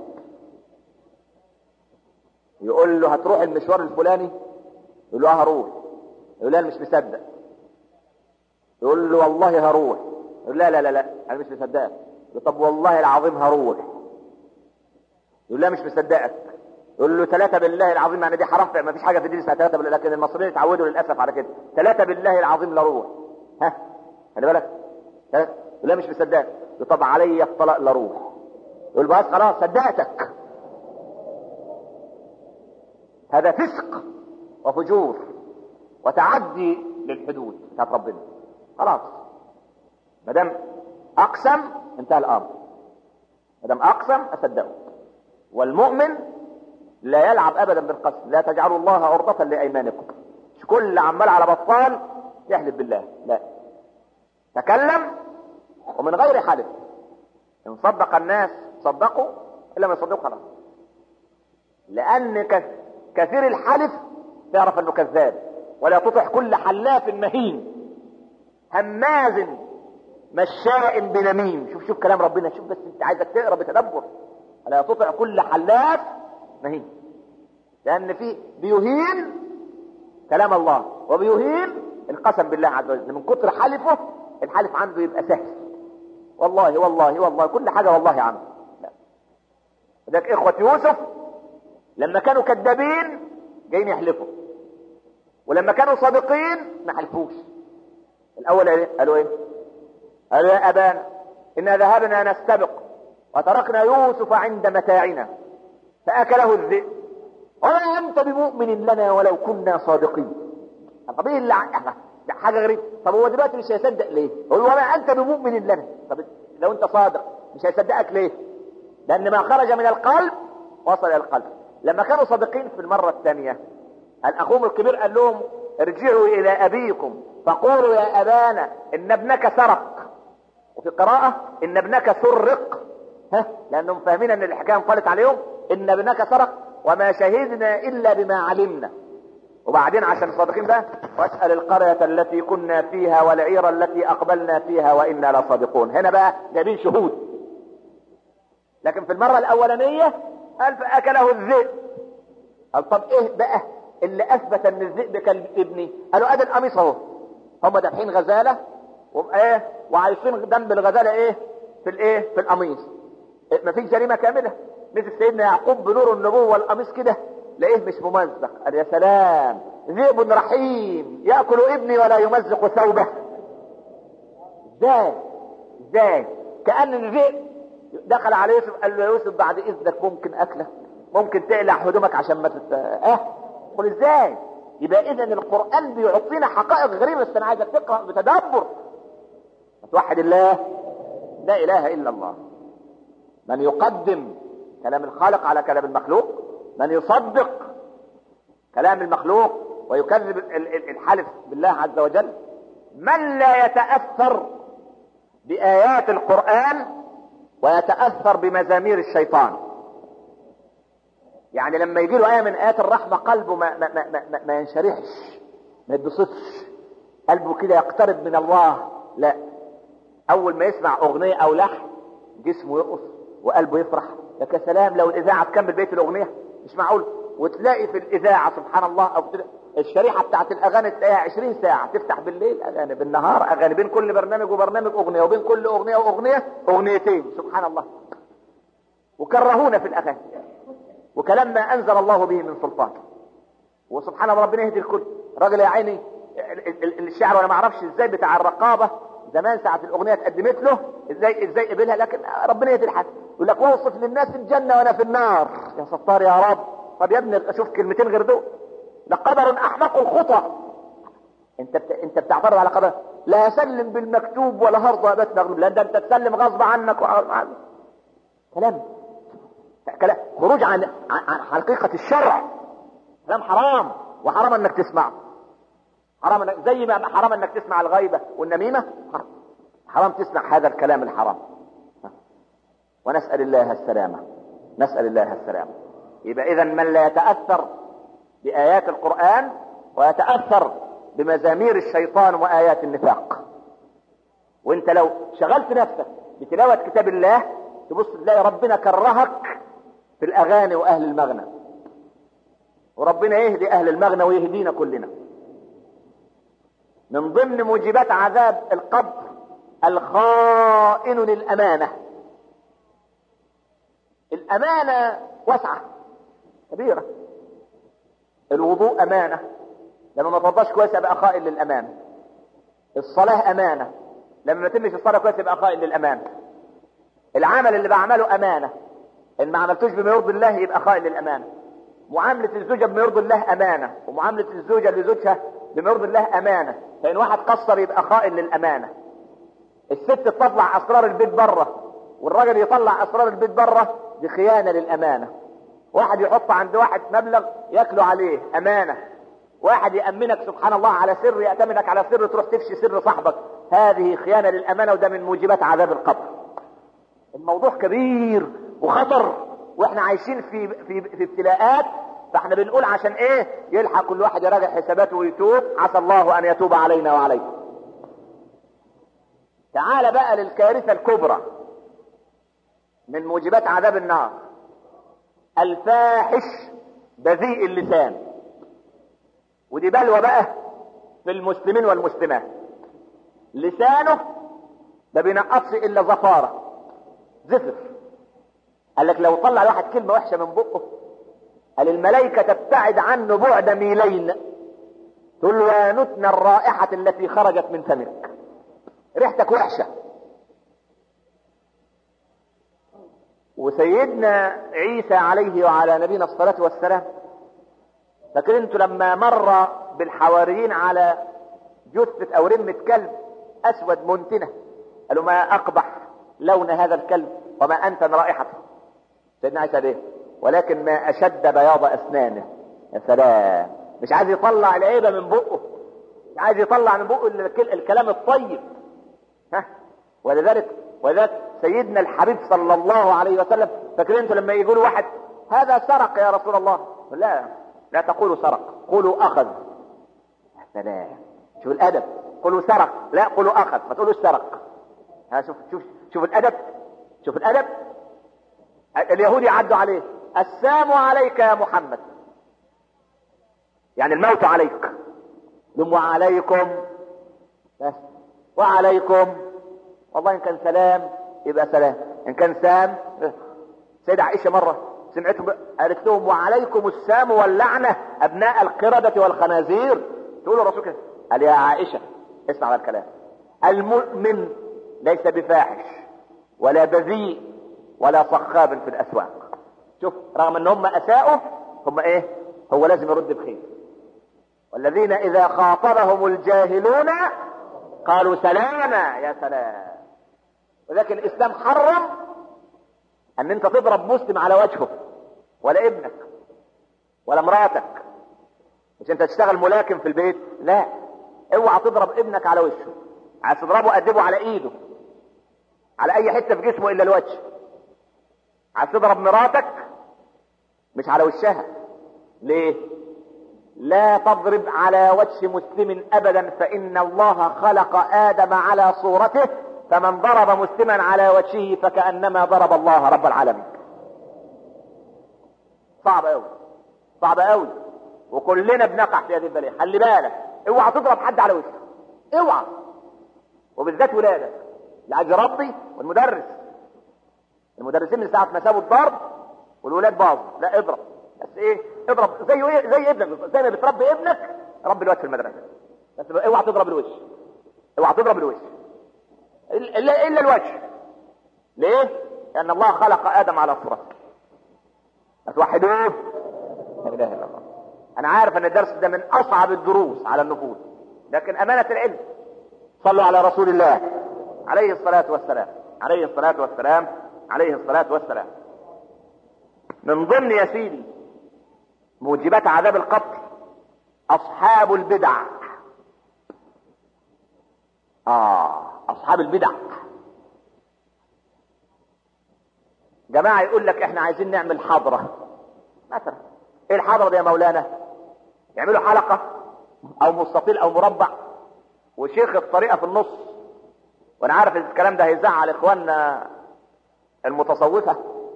B: يقول له: هتروح المشوار الفلاني؟ يقول له: هروح. يقول له: انا مش مصدق. يقول له: والله هروح. يقول: لا انا مش مصدقك. يقول: طب والله العظيم هروح. يقول: لا مش مصدقك. يقول له: 3 بالله العظيم. يعني دي حرف، ما فيش حاجه في الدين اسمها 3 بالله، لكن المصريين اتعودوا للاسف على كده. 3 بالله العظيم لاروح. ها خلي بالك. يقول: لا مش مصدقك. يقول: طب علي الطلاق لاروح. يقول: بس خلاص صدقتك. هذا فسق وفجور وتعدي للحدود بتاعت ربنا. خلاص ما دام اقسم انتهى الامر. ما دام اقسم اصدقه. والمؤمن لا يلعب ابدا بالقسم. لا تجعلوا الله عرضة لايمانكم. مش كل عمال على بطال يحلف بالله، لا. تكلم ومن غير حلف. ان صدق الناس صدقوا، الا ما يصدقوا خلاص. لان كثير الحلف تعرف انه كذاب. ولا تطع كل حلاف مهين هماز مشاء بنميم. شوف كلام ربنا. شوف بس انت عايزك تقرا بتدبر. ولا تطع كل حلاف مهين، لان فيه بيهين كلام الله وبيهين القسم بالله عز وجل. من كتر حلفه الحلف عنده يبقى سهل. والله والله والله كل حاجه والله عنه. لا. ذاك اخوة يوسف لما كانوا كذابين جايين يحلفوا، ولما كانوا صادقين ما حلفوش. الاول قالوا ايه؟ قالوا يا ابانا انا ذهبنا نستبق وتركنا يوسف عند متاعنا فاكله الذئب وما انت بمؤمن لنا ولو كنا صادقين. طب ايه اللي حاجه غريبه. طب هو دلوقتي مش هيصدق ليه؟ يقول وما انت بمؤمن لنا. طب لو انت صادق مش هيصدقك ليه؟ لان ما خرج من القلب وصل الى القلب. لما كانوا صادقين في المره الثانيه اخوهم الكبير قال لهم ارجعوا الى ابيكم فقولوا يا ابانا ان ابنك سرق، وفي قراءه ان ابنك سرق، لانهم فاهمين ان الحكايه انقلت عليهم، ان ابنك سرق وما شهدنا الا بما علمنا. وبعدين عشان صادقين بقى واسأل القرية التي كنا فيها والعير التي اقبلنا فيها وانا لصادقون. هنا بقى جايبين شهود. لكن في المرة الاولانية قال فاكله الذئب. قال طب ايه بقى اللي اثبت ان الذئب كان ابني؟ قالوا ادي القميص اهو، هم دافعين غزالة وايه وعايشين جنب الغزالة ايه في الايه في القميص. مفيش جريمة كاملة. مثل سيدنا يعقوب بنور النبوة والقميص كده لقيه مش ممزق. قال يا سلام ذئب رحيم يأكل ابني ولا يمزق ثوبه. ازاي كأن الذئب دخل على يوسف قال له يا يوسف بعد اذنك ممكن اكلك، ممكن تقلع هدومك عشان ما قل ازاي. يبقى اذا القرآن بيعطينا حقائق غريبة، بس انا عايزك تقرأ بتدبر. توحد الله، لا اله الا الله. من يقدم كلام الخالق على كلام المخلوق، من يصدق كلام المخلوق ويكذب الحلف بالله عز وجل، من لا يتأثر بآيات القرآن ويتأثر بمزامير الشيطان. يعني لما يجي له آية من آيات الرحمة قلبه ما ينشرحش، ما يتبسطش، قلبه كده يقترب من الله. لا، أول ما يسمع أغنية أو لحن جسمه يرقص وقلبه يفرح. يا سلام لو الإذاعة تكمل بقية الأغنية، مش معقول. وتلاقي في الإذاعة سبحان الله أو الشريحة بتاعت الأغاني تلاقيها 20 ساعة، تفتح بالليل أغاني، بالنهار أغاني، بين كل برنامج وبرنامج أغنية، وبين كل أغنية وأغنية أغنيتين. سبحان الله. وكرهونا في الأغاني وكلام ما أنزل الله به من سلطان. وسبحان الله ربنا يهدي الكل. راجل يا عيني الشعر وانا ما اعرفش ازاي بتاع الرقابة زمان ساعة الأغنية اتقدمت له ازاي قبلها، لكن ربنا يهدي الحال. يقول لك وصف للناس الجنة وانا في النار. يا ستار يا رب. طب يا ابني اشوف كلمتين غير دول. لقدر احمق الخطى. انت بتعترض على قدر. لا اسلم بالمكتوب ولا هرضى ابات مغلوب. لا ده انت تسلم غصب عنك كلام خروج عن حقيقة الشرع. كلام حرام، وحرام انك تسمعه. حرام زي ما حرام انك تسمع الغيبة والنميمة، حرام تسمع هذا الكلام الحرام. ونسأل الله السلامة، نسأل الله السلامة. يبقى اذا من لا يتأثر بآيات القرآن ويتأثر بمزامير الشيطان وآيات النفاق. وانت لو شغلت نفسك بتلاوة كتاب الله تبص تلاقي ربنا كرهك في الأغاني وأهل المغنى. وربنا يهدي أهل المغنى ويهدينا كلنا. من ضمن موجبات عذاب القبر الخائن للأمانة. الأمانة واسعة كبيرة. الوضوء أمانة، لما ما تفضاش كويس يبقى خائن للأمانة. الصلاة أمانة، لما ما تمش الصلاة كويس يبقى خائن للأمانة. العمل اللي بعمله أمانة، إن ما عملتوش بما يرضي الله يبقى خائن للأمانة. معاملة الزوجة بما يرضي الله أمانة، ومعاملة الزوجة لزوجها بما يرضي الله أمانة. فإن واحد قصر يبقى خائن للأمانة. الست تطلع أسرار البيت بره والراجل يطلع أسرار البيت بره، دي خيانة للأمانة. واحد يحط عند واحد مبلغ ياكله عليه، أمانة. واحد يأمنك سبحان الله على سر، يأتمنك على سر تروح تفشي سر صاحبك، هذه خيانة للأمانة، وده من موجبات عذاب القبر. الموضوع كبير وخطر، واحنا عايشين في ابتلاءات. فاحنا بنقول عشان ايه؟ يلحق كل واحد يراجع حساباته ويتوب، عسى الله ان يتوب علينا وعليكم. تعال بقى للكارثة الكبرى من موجبات عذاب النار. الفاحش بذيء اللسان. ودي بلوى بقى في المسلمين والمسلمات. لسانه ما بينقصش الا زفارة، زفر. قال لك لو طلع واحد كلمة وحشة من بقه قال الملائكة تبتعد عنه بعد ميلين، تقول له يا نتن الرائحة التي خرجت من فمك، ريحتك وحشة. وسيدنا عيسى عليه وعلى نبينا الصلاة والسلام، فاكرين انتوا لما مر بالحواريين على جثة او رمة كلب اسود منتنة، قالوا ما اقبح لون هذا الكلب وما انتن رائحته. سيدنا عيسى ليه؟ ولكن ما اشد بياض اسنانه. يا سلام، مش عايز يطلع العيبة من بقه، مش عايز يطلع من بقه الكلام الطيب. ها، ولذلك سيدنا الحبيب صلى الله عليه وسلم، فاكرين انتوا لما يقولوا واحد هذا سرق يا رسول الله، لا تقولوا سرق، قولوا اخذ. يا سلام، شوف الادب، قولوا سرق، لا قولوا اخذ، ما تقولوش سرق. ها، شوف الادب، شوف الادب. اليهود يعدوا عليه السلام عليك يا محمد، يعني الموت عليك. ثم وعليكم، بس وعليكم. والله ان كان سلام يبقى سلام، ان كان سام. سيدة عائشة مرة سمعتهم قالت لهم وعليكم السام واللعنة ابناء القردة والخنازير. تقولوا الرسول كده، قال يا عائشة اسمع على الكلام، المؤمن ليس بفاحش ولا بذيء ولا صخاب في الاسواق. شوف، رغم ان هم اساءوا، هم ايه؟ هو لازم يرد بخير. والذين اذا خاطبهم الجاهلون قالوا سلاما. يا سلام. ولكن الاسلام حرم ان انت تضرب مسلم على وجهه، ولا ابنك ولا مراتك. مش انت تشتغل ملاكم في البيت، لا، اوعى تضرب ابنك على وشه. عايز تضربه ادبه على ايده، على اي حته في جسمه الا الوجه. عايز تضرب مراتك مش على وشها. ليه؟ لا تضرب على وجه مسلم ابدا، فان الله خلق ادم على صورته، فمن ضرب مسلما على وجهه فكأنما ضرب الله رب العالمين. صعب قوي، صعب قوي، وكلنا بنقع في هذه البلية. خلي بالك، اوعى تضرب حد على وجهه، اوعى، وبالذات ولادك. اللي عايز يربي المدرسين من ساعة ما سابوا الضرب والولاد باظوا. لا، اضرب، بس ايه؟ اضرب زي ابنك، زي ما بتربي ابنك ربي الوجه في المدرسة، بس اوعى تضرب الوجه، اوعى تضرب الوجه الا الوجه. ليه؟ لان الله خلق ادم على صورته. اتوحدوه؟ لا اله الا الله. انا عارف ان الدرس ده من اصعب الدروس على النفوس، لكن امانة العلم. صلوا على رسول الله عليه الصلاة والسلام، عليه الصلاة والسلام، عليه الصلاة والسلام. من ضمن يا سيدي موجبات عذاب القبر اصحاب البدع. اصحاب البدع، جماعة يقول لك احنا عايزين نعمل حضرة مثلا. ايه الحضرة دي يا مولانا؟ يعملوا حلقة او مستطيل او مربع وشيخ الطريقة في النص. وانا عارف الكلام ده هيزعل اخواننا المتصوفة،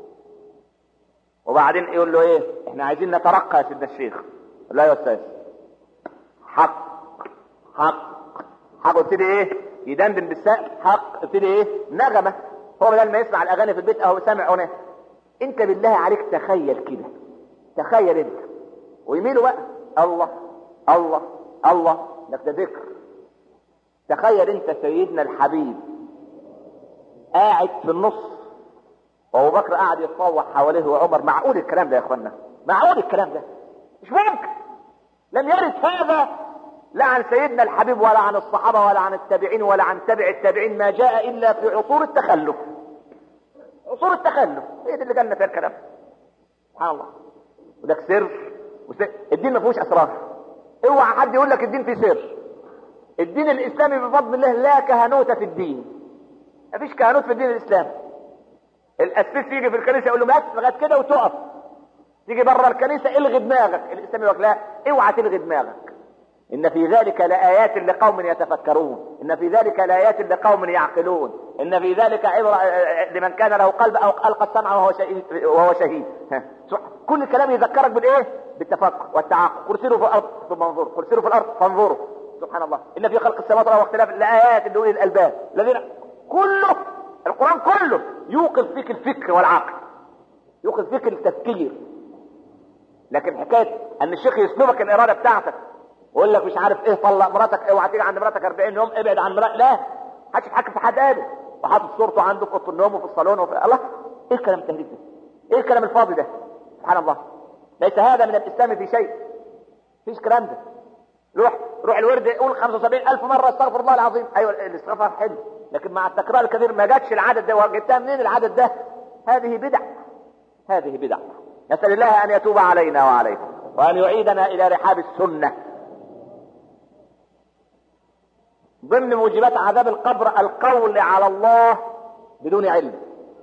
B: وبعدين يقول له ايه؟ احنا عايزين نترقى يا سيدنا الشيخ. لا يا استاذ، حق ابتدي ايه؟ يدندن بالسقف، حق ابتدي ايه؟ نغمة. هو بدل ما يسمع الاغاني في البيت اهو سامع هنا. انت بالله عليك تخيل كده، تخيل انت ويميلوا بقى الله الله الله، لك ده ذكر. تخيل انت سيدنا الحبيب قاعد في النص وابو بكر قاعد يتطوع حواليه وعمر. معقول الكلام ده يا اخوانا؟ معقول الكلام ده؟ مش ممكن. لم يرد هذا لا عن سيدنا الحبيب ولا عن الصحابة ولا عن التابعين ولا عن تابع التابعين. ما جاء الا في عصور التخلف. عصور التخلف هي دي اللي جالنا فيها الكلام. سبحان الله. وده سر. الدين ما فيهوش اسرار. اوعى حد يقول لك الدين فيه سر. الدين الاسلامي بفضل الله لا كهنوت في الدين. مفيش كهنوت في الدين الاسلامي. الاسيس يجي في الكنيسه يقول له بس لغايه كده وتقف. تيجي بره الكنيسه الغي دماغك. الاسلام يقول لا، اوعى تلغي دماغك. ان في ذلك لآيات لقوم يتفكرون، ان في ذلك لآيات لقوم يعقلون، ان في ذلك عبرة لمن كان له قلب او القى السمع وهو شهيد. كل الكلام يذكرك بالايه؟ بالتفكر والتعاقل. قل سيروا في الارض ثم انظروا، قل سيروا في الارض فانظروا. سبحان الله. ان في خلق السماوات والارض واختلاف لآيات لاولي الالباب الذين كله القرآن كله يوقظ فيك الفكر والعقل، يوقظ فيك التفكير. لكن حكايه ان الشيخ يسلبك الاراده بتاعتك ويقول لك مش عارف ايه، طلق مراتك، اوعى تيجي عند مراتك 40 يوم، ابعد عن مراتك، لا، محدش يتحكم في حد ابدا، وحاطط صورته عنده في اوضه النوم وفي الصالون وفي الله. ايه الكلام التهريج ده؟ ايه الكلام الفاضي ده؟ سبحان الله، ليس هذا من الاسلام في شيء، مفيش كلام ده. روح الورد قول 75,000 مره استغفر الله العظيم، ايوه الاستغفار حلو، لكن مع التكرار الكثير ما جاتش العدد ده، وجبتها منين العدد ده؟ هذه بدع، هذه بدع. نسأل الله ان يتوب علينا وعليكم وان يعيدنا الى رحاب السنة. ضمن موجبات عذاب القبر القول على الله بدون علم.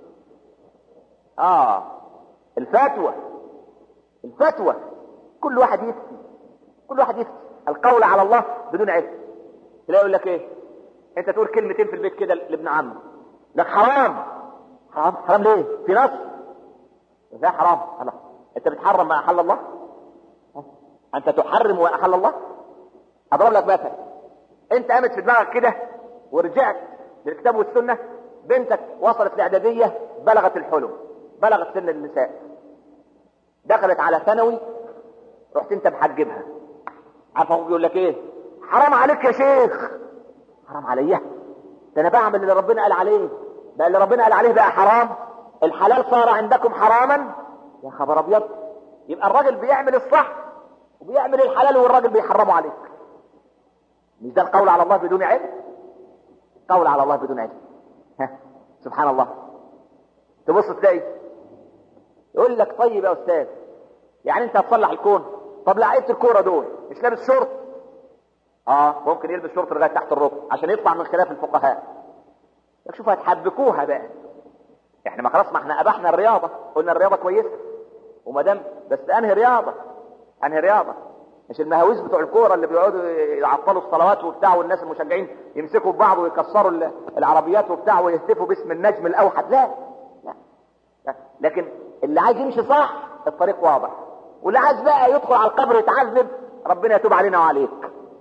B: الفتوى كل واحد يفتي القول على الله بدون علم. تلاقي يقول لك ايه، انت تقول كلمتين في البيت كده لابن عمك، لك حرام ليه؟ في نص ازاي حرام؟ الله، انت بتحرم ما احل الله؟ انت تحرم ما احل الله؟ اضرب لك مثل، انت قامت في دماغك كده ورجعت للكتاب والسنه، بنتك وصلت الاعداديه، بلغت الحلم، بلغت سن النساء، دخلت على ثانوي، رحت انت محجبها، عارف ابوك يقول لك ايه؟ حرام عليك يا شيخ. حرام عليا؟ ده انا بعمل اللي ربنا قال عليه، ده اللي ربنا قال عليه بقى حرام، الحلال صار عندكم حراما، يا خبر ابيض. يبقى الراجل بيعمل الصح وبيعمل الحلال والراجل بيحرمه عليك. مش ده القول على الله بدون علم؟ قول على الله بدون علم. سبحان الله. تبص تلاقي يقول لك طيب يا استاذ، يعني انت هتصلح الكون؟ طب لعيبه الكوره دول مش لابس شورت؟ ممكن يلبس شورت لغايه تحت الركب عشان يطلع من خلاف الفقهاء. شوف هتحبكوها بقى. احنا ما خلاص، ما احنا اباحنا الرياضه، قلنا الرياضه كويسه، وما دام بس انهي رياضه، مش المهاويس بتوع الكوره اللي بيقعدوا يعطلوا الصلوات وبتاع، والناس المشجعين يمسكوا ببعض ويكسروا العربيات وبتاع ويهتفوا باسم النجم الاوحد. لا. لكن اللي عايز يمشي صح الطريق واضح، واللي عايز بقى يدخل على القبر يتعذب ربنا يتوب علينا وعليك.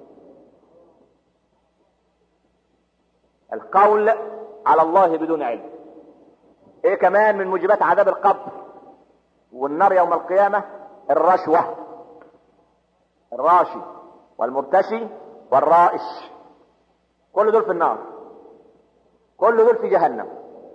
B: القول على الله بدون علم. ايه كمان من موجبات عذاب القبر والنار يوم القيامة؟ الرشوة. الراشي والمرتشي والرائش، كل دول في النار، كل دول في جهنم.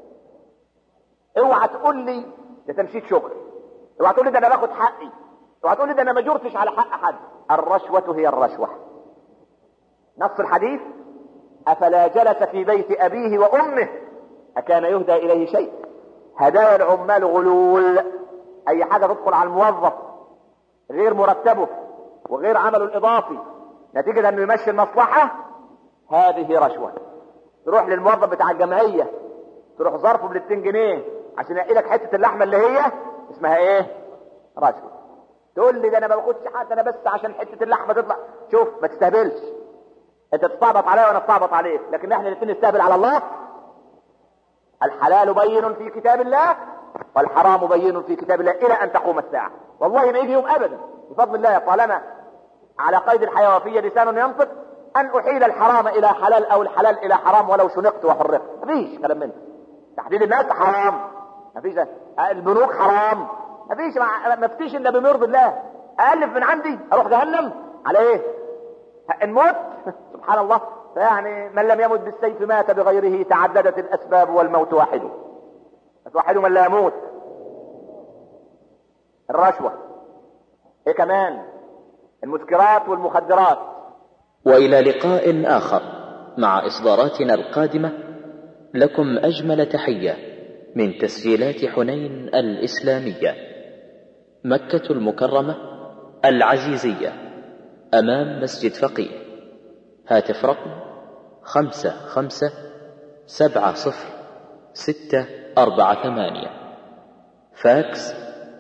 B: اوعى تقول لي ده تمشيط شغل، اوعى تقول لي ده انا باخد حقي، اوعى تقول لي ده انا ما جرتش على حق حد. الرشوة هي الرشوة. نص الحديث: افلا جلس في بيت ابيه وامه اكان يهدى اليه شيء؟ هدايا العمال غلول. اي حاجة تدخل على الموظف غير مرتبه وغير عمله الاضافي نتيجة انه يمشي المصلحة، هذه رشوة. تروح للموظف بتاع الجمعية تروح ظرفه ب 200 جنيه عشان يلاقي لك حتة اللحمة اللي هي اسمها ايه؟ رشوة. تقول لي ده انا ما باخدش حاجة، انا بس عشان حتة اللحمة تطلع. شوف، ما تستهبلش، انت تستعبط عليا وانا استعبط عليك، لكن احنا الاثنين نستهبل على الله. الحلال بين في كتاب الله والحرام بين في كتاب الله الى ان تقوم الساعة. والله ما يجي يوم ابدا بفضل الله، طالما على قيد الحياة وفي لسان ينطق، ان احيل الحرام الى حلال او الحلال الى حرام ولو شنقت وحرقت. مفيش كلام منه. تحديد الناس حرام، مفيش. البنوك حرام، مفيش. ما فتيش الا بمرض الله. الف من عندي اروح جهنم على ايه؟ الموت. سبحان الله. فيعني من لم يمت بالسيف مات بغيره، تعددت الاسباب والموت واحد. واحد من لا يموت. الرشوة. ايه كمان؟ المسكرات والمخدرات.
A: وإلى لقاء آخر مع إصداراتنا القادمة. لكم أجمل تحية من تسجيلات حنين الإسلامية، مكة المكرمة العزيزية، أمام مسجد فقيه. هاتف رقم 55700648. فاكس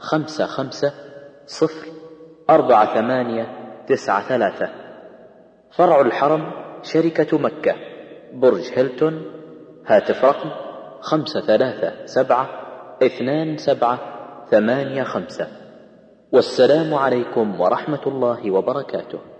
A: 55048893. فرع الحرم شركة مكة، برج هيلتون. هاتف رقم 5372785. والسلام عليكم ورحمة الله وبركاته.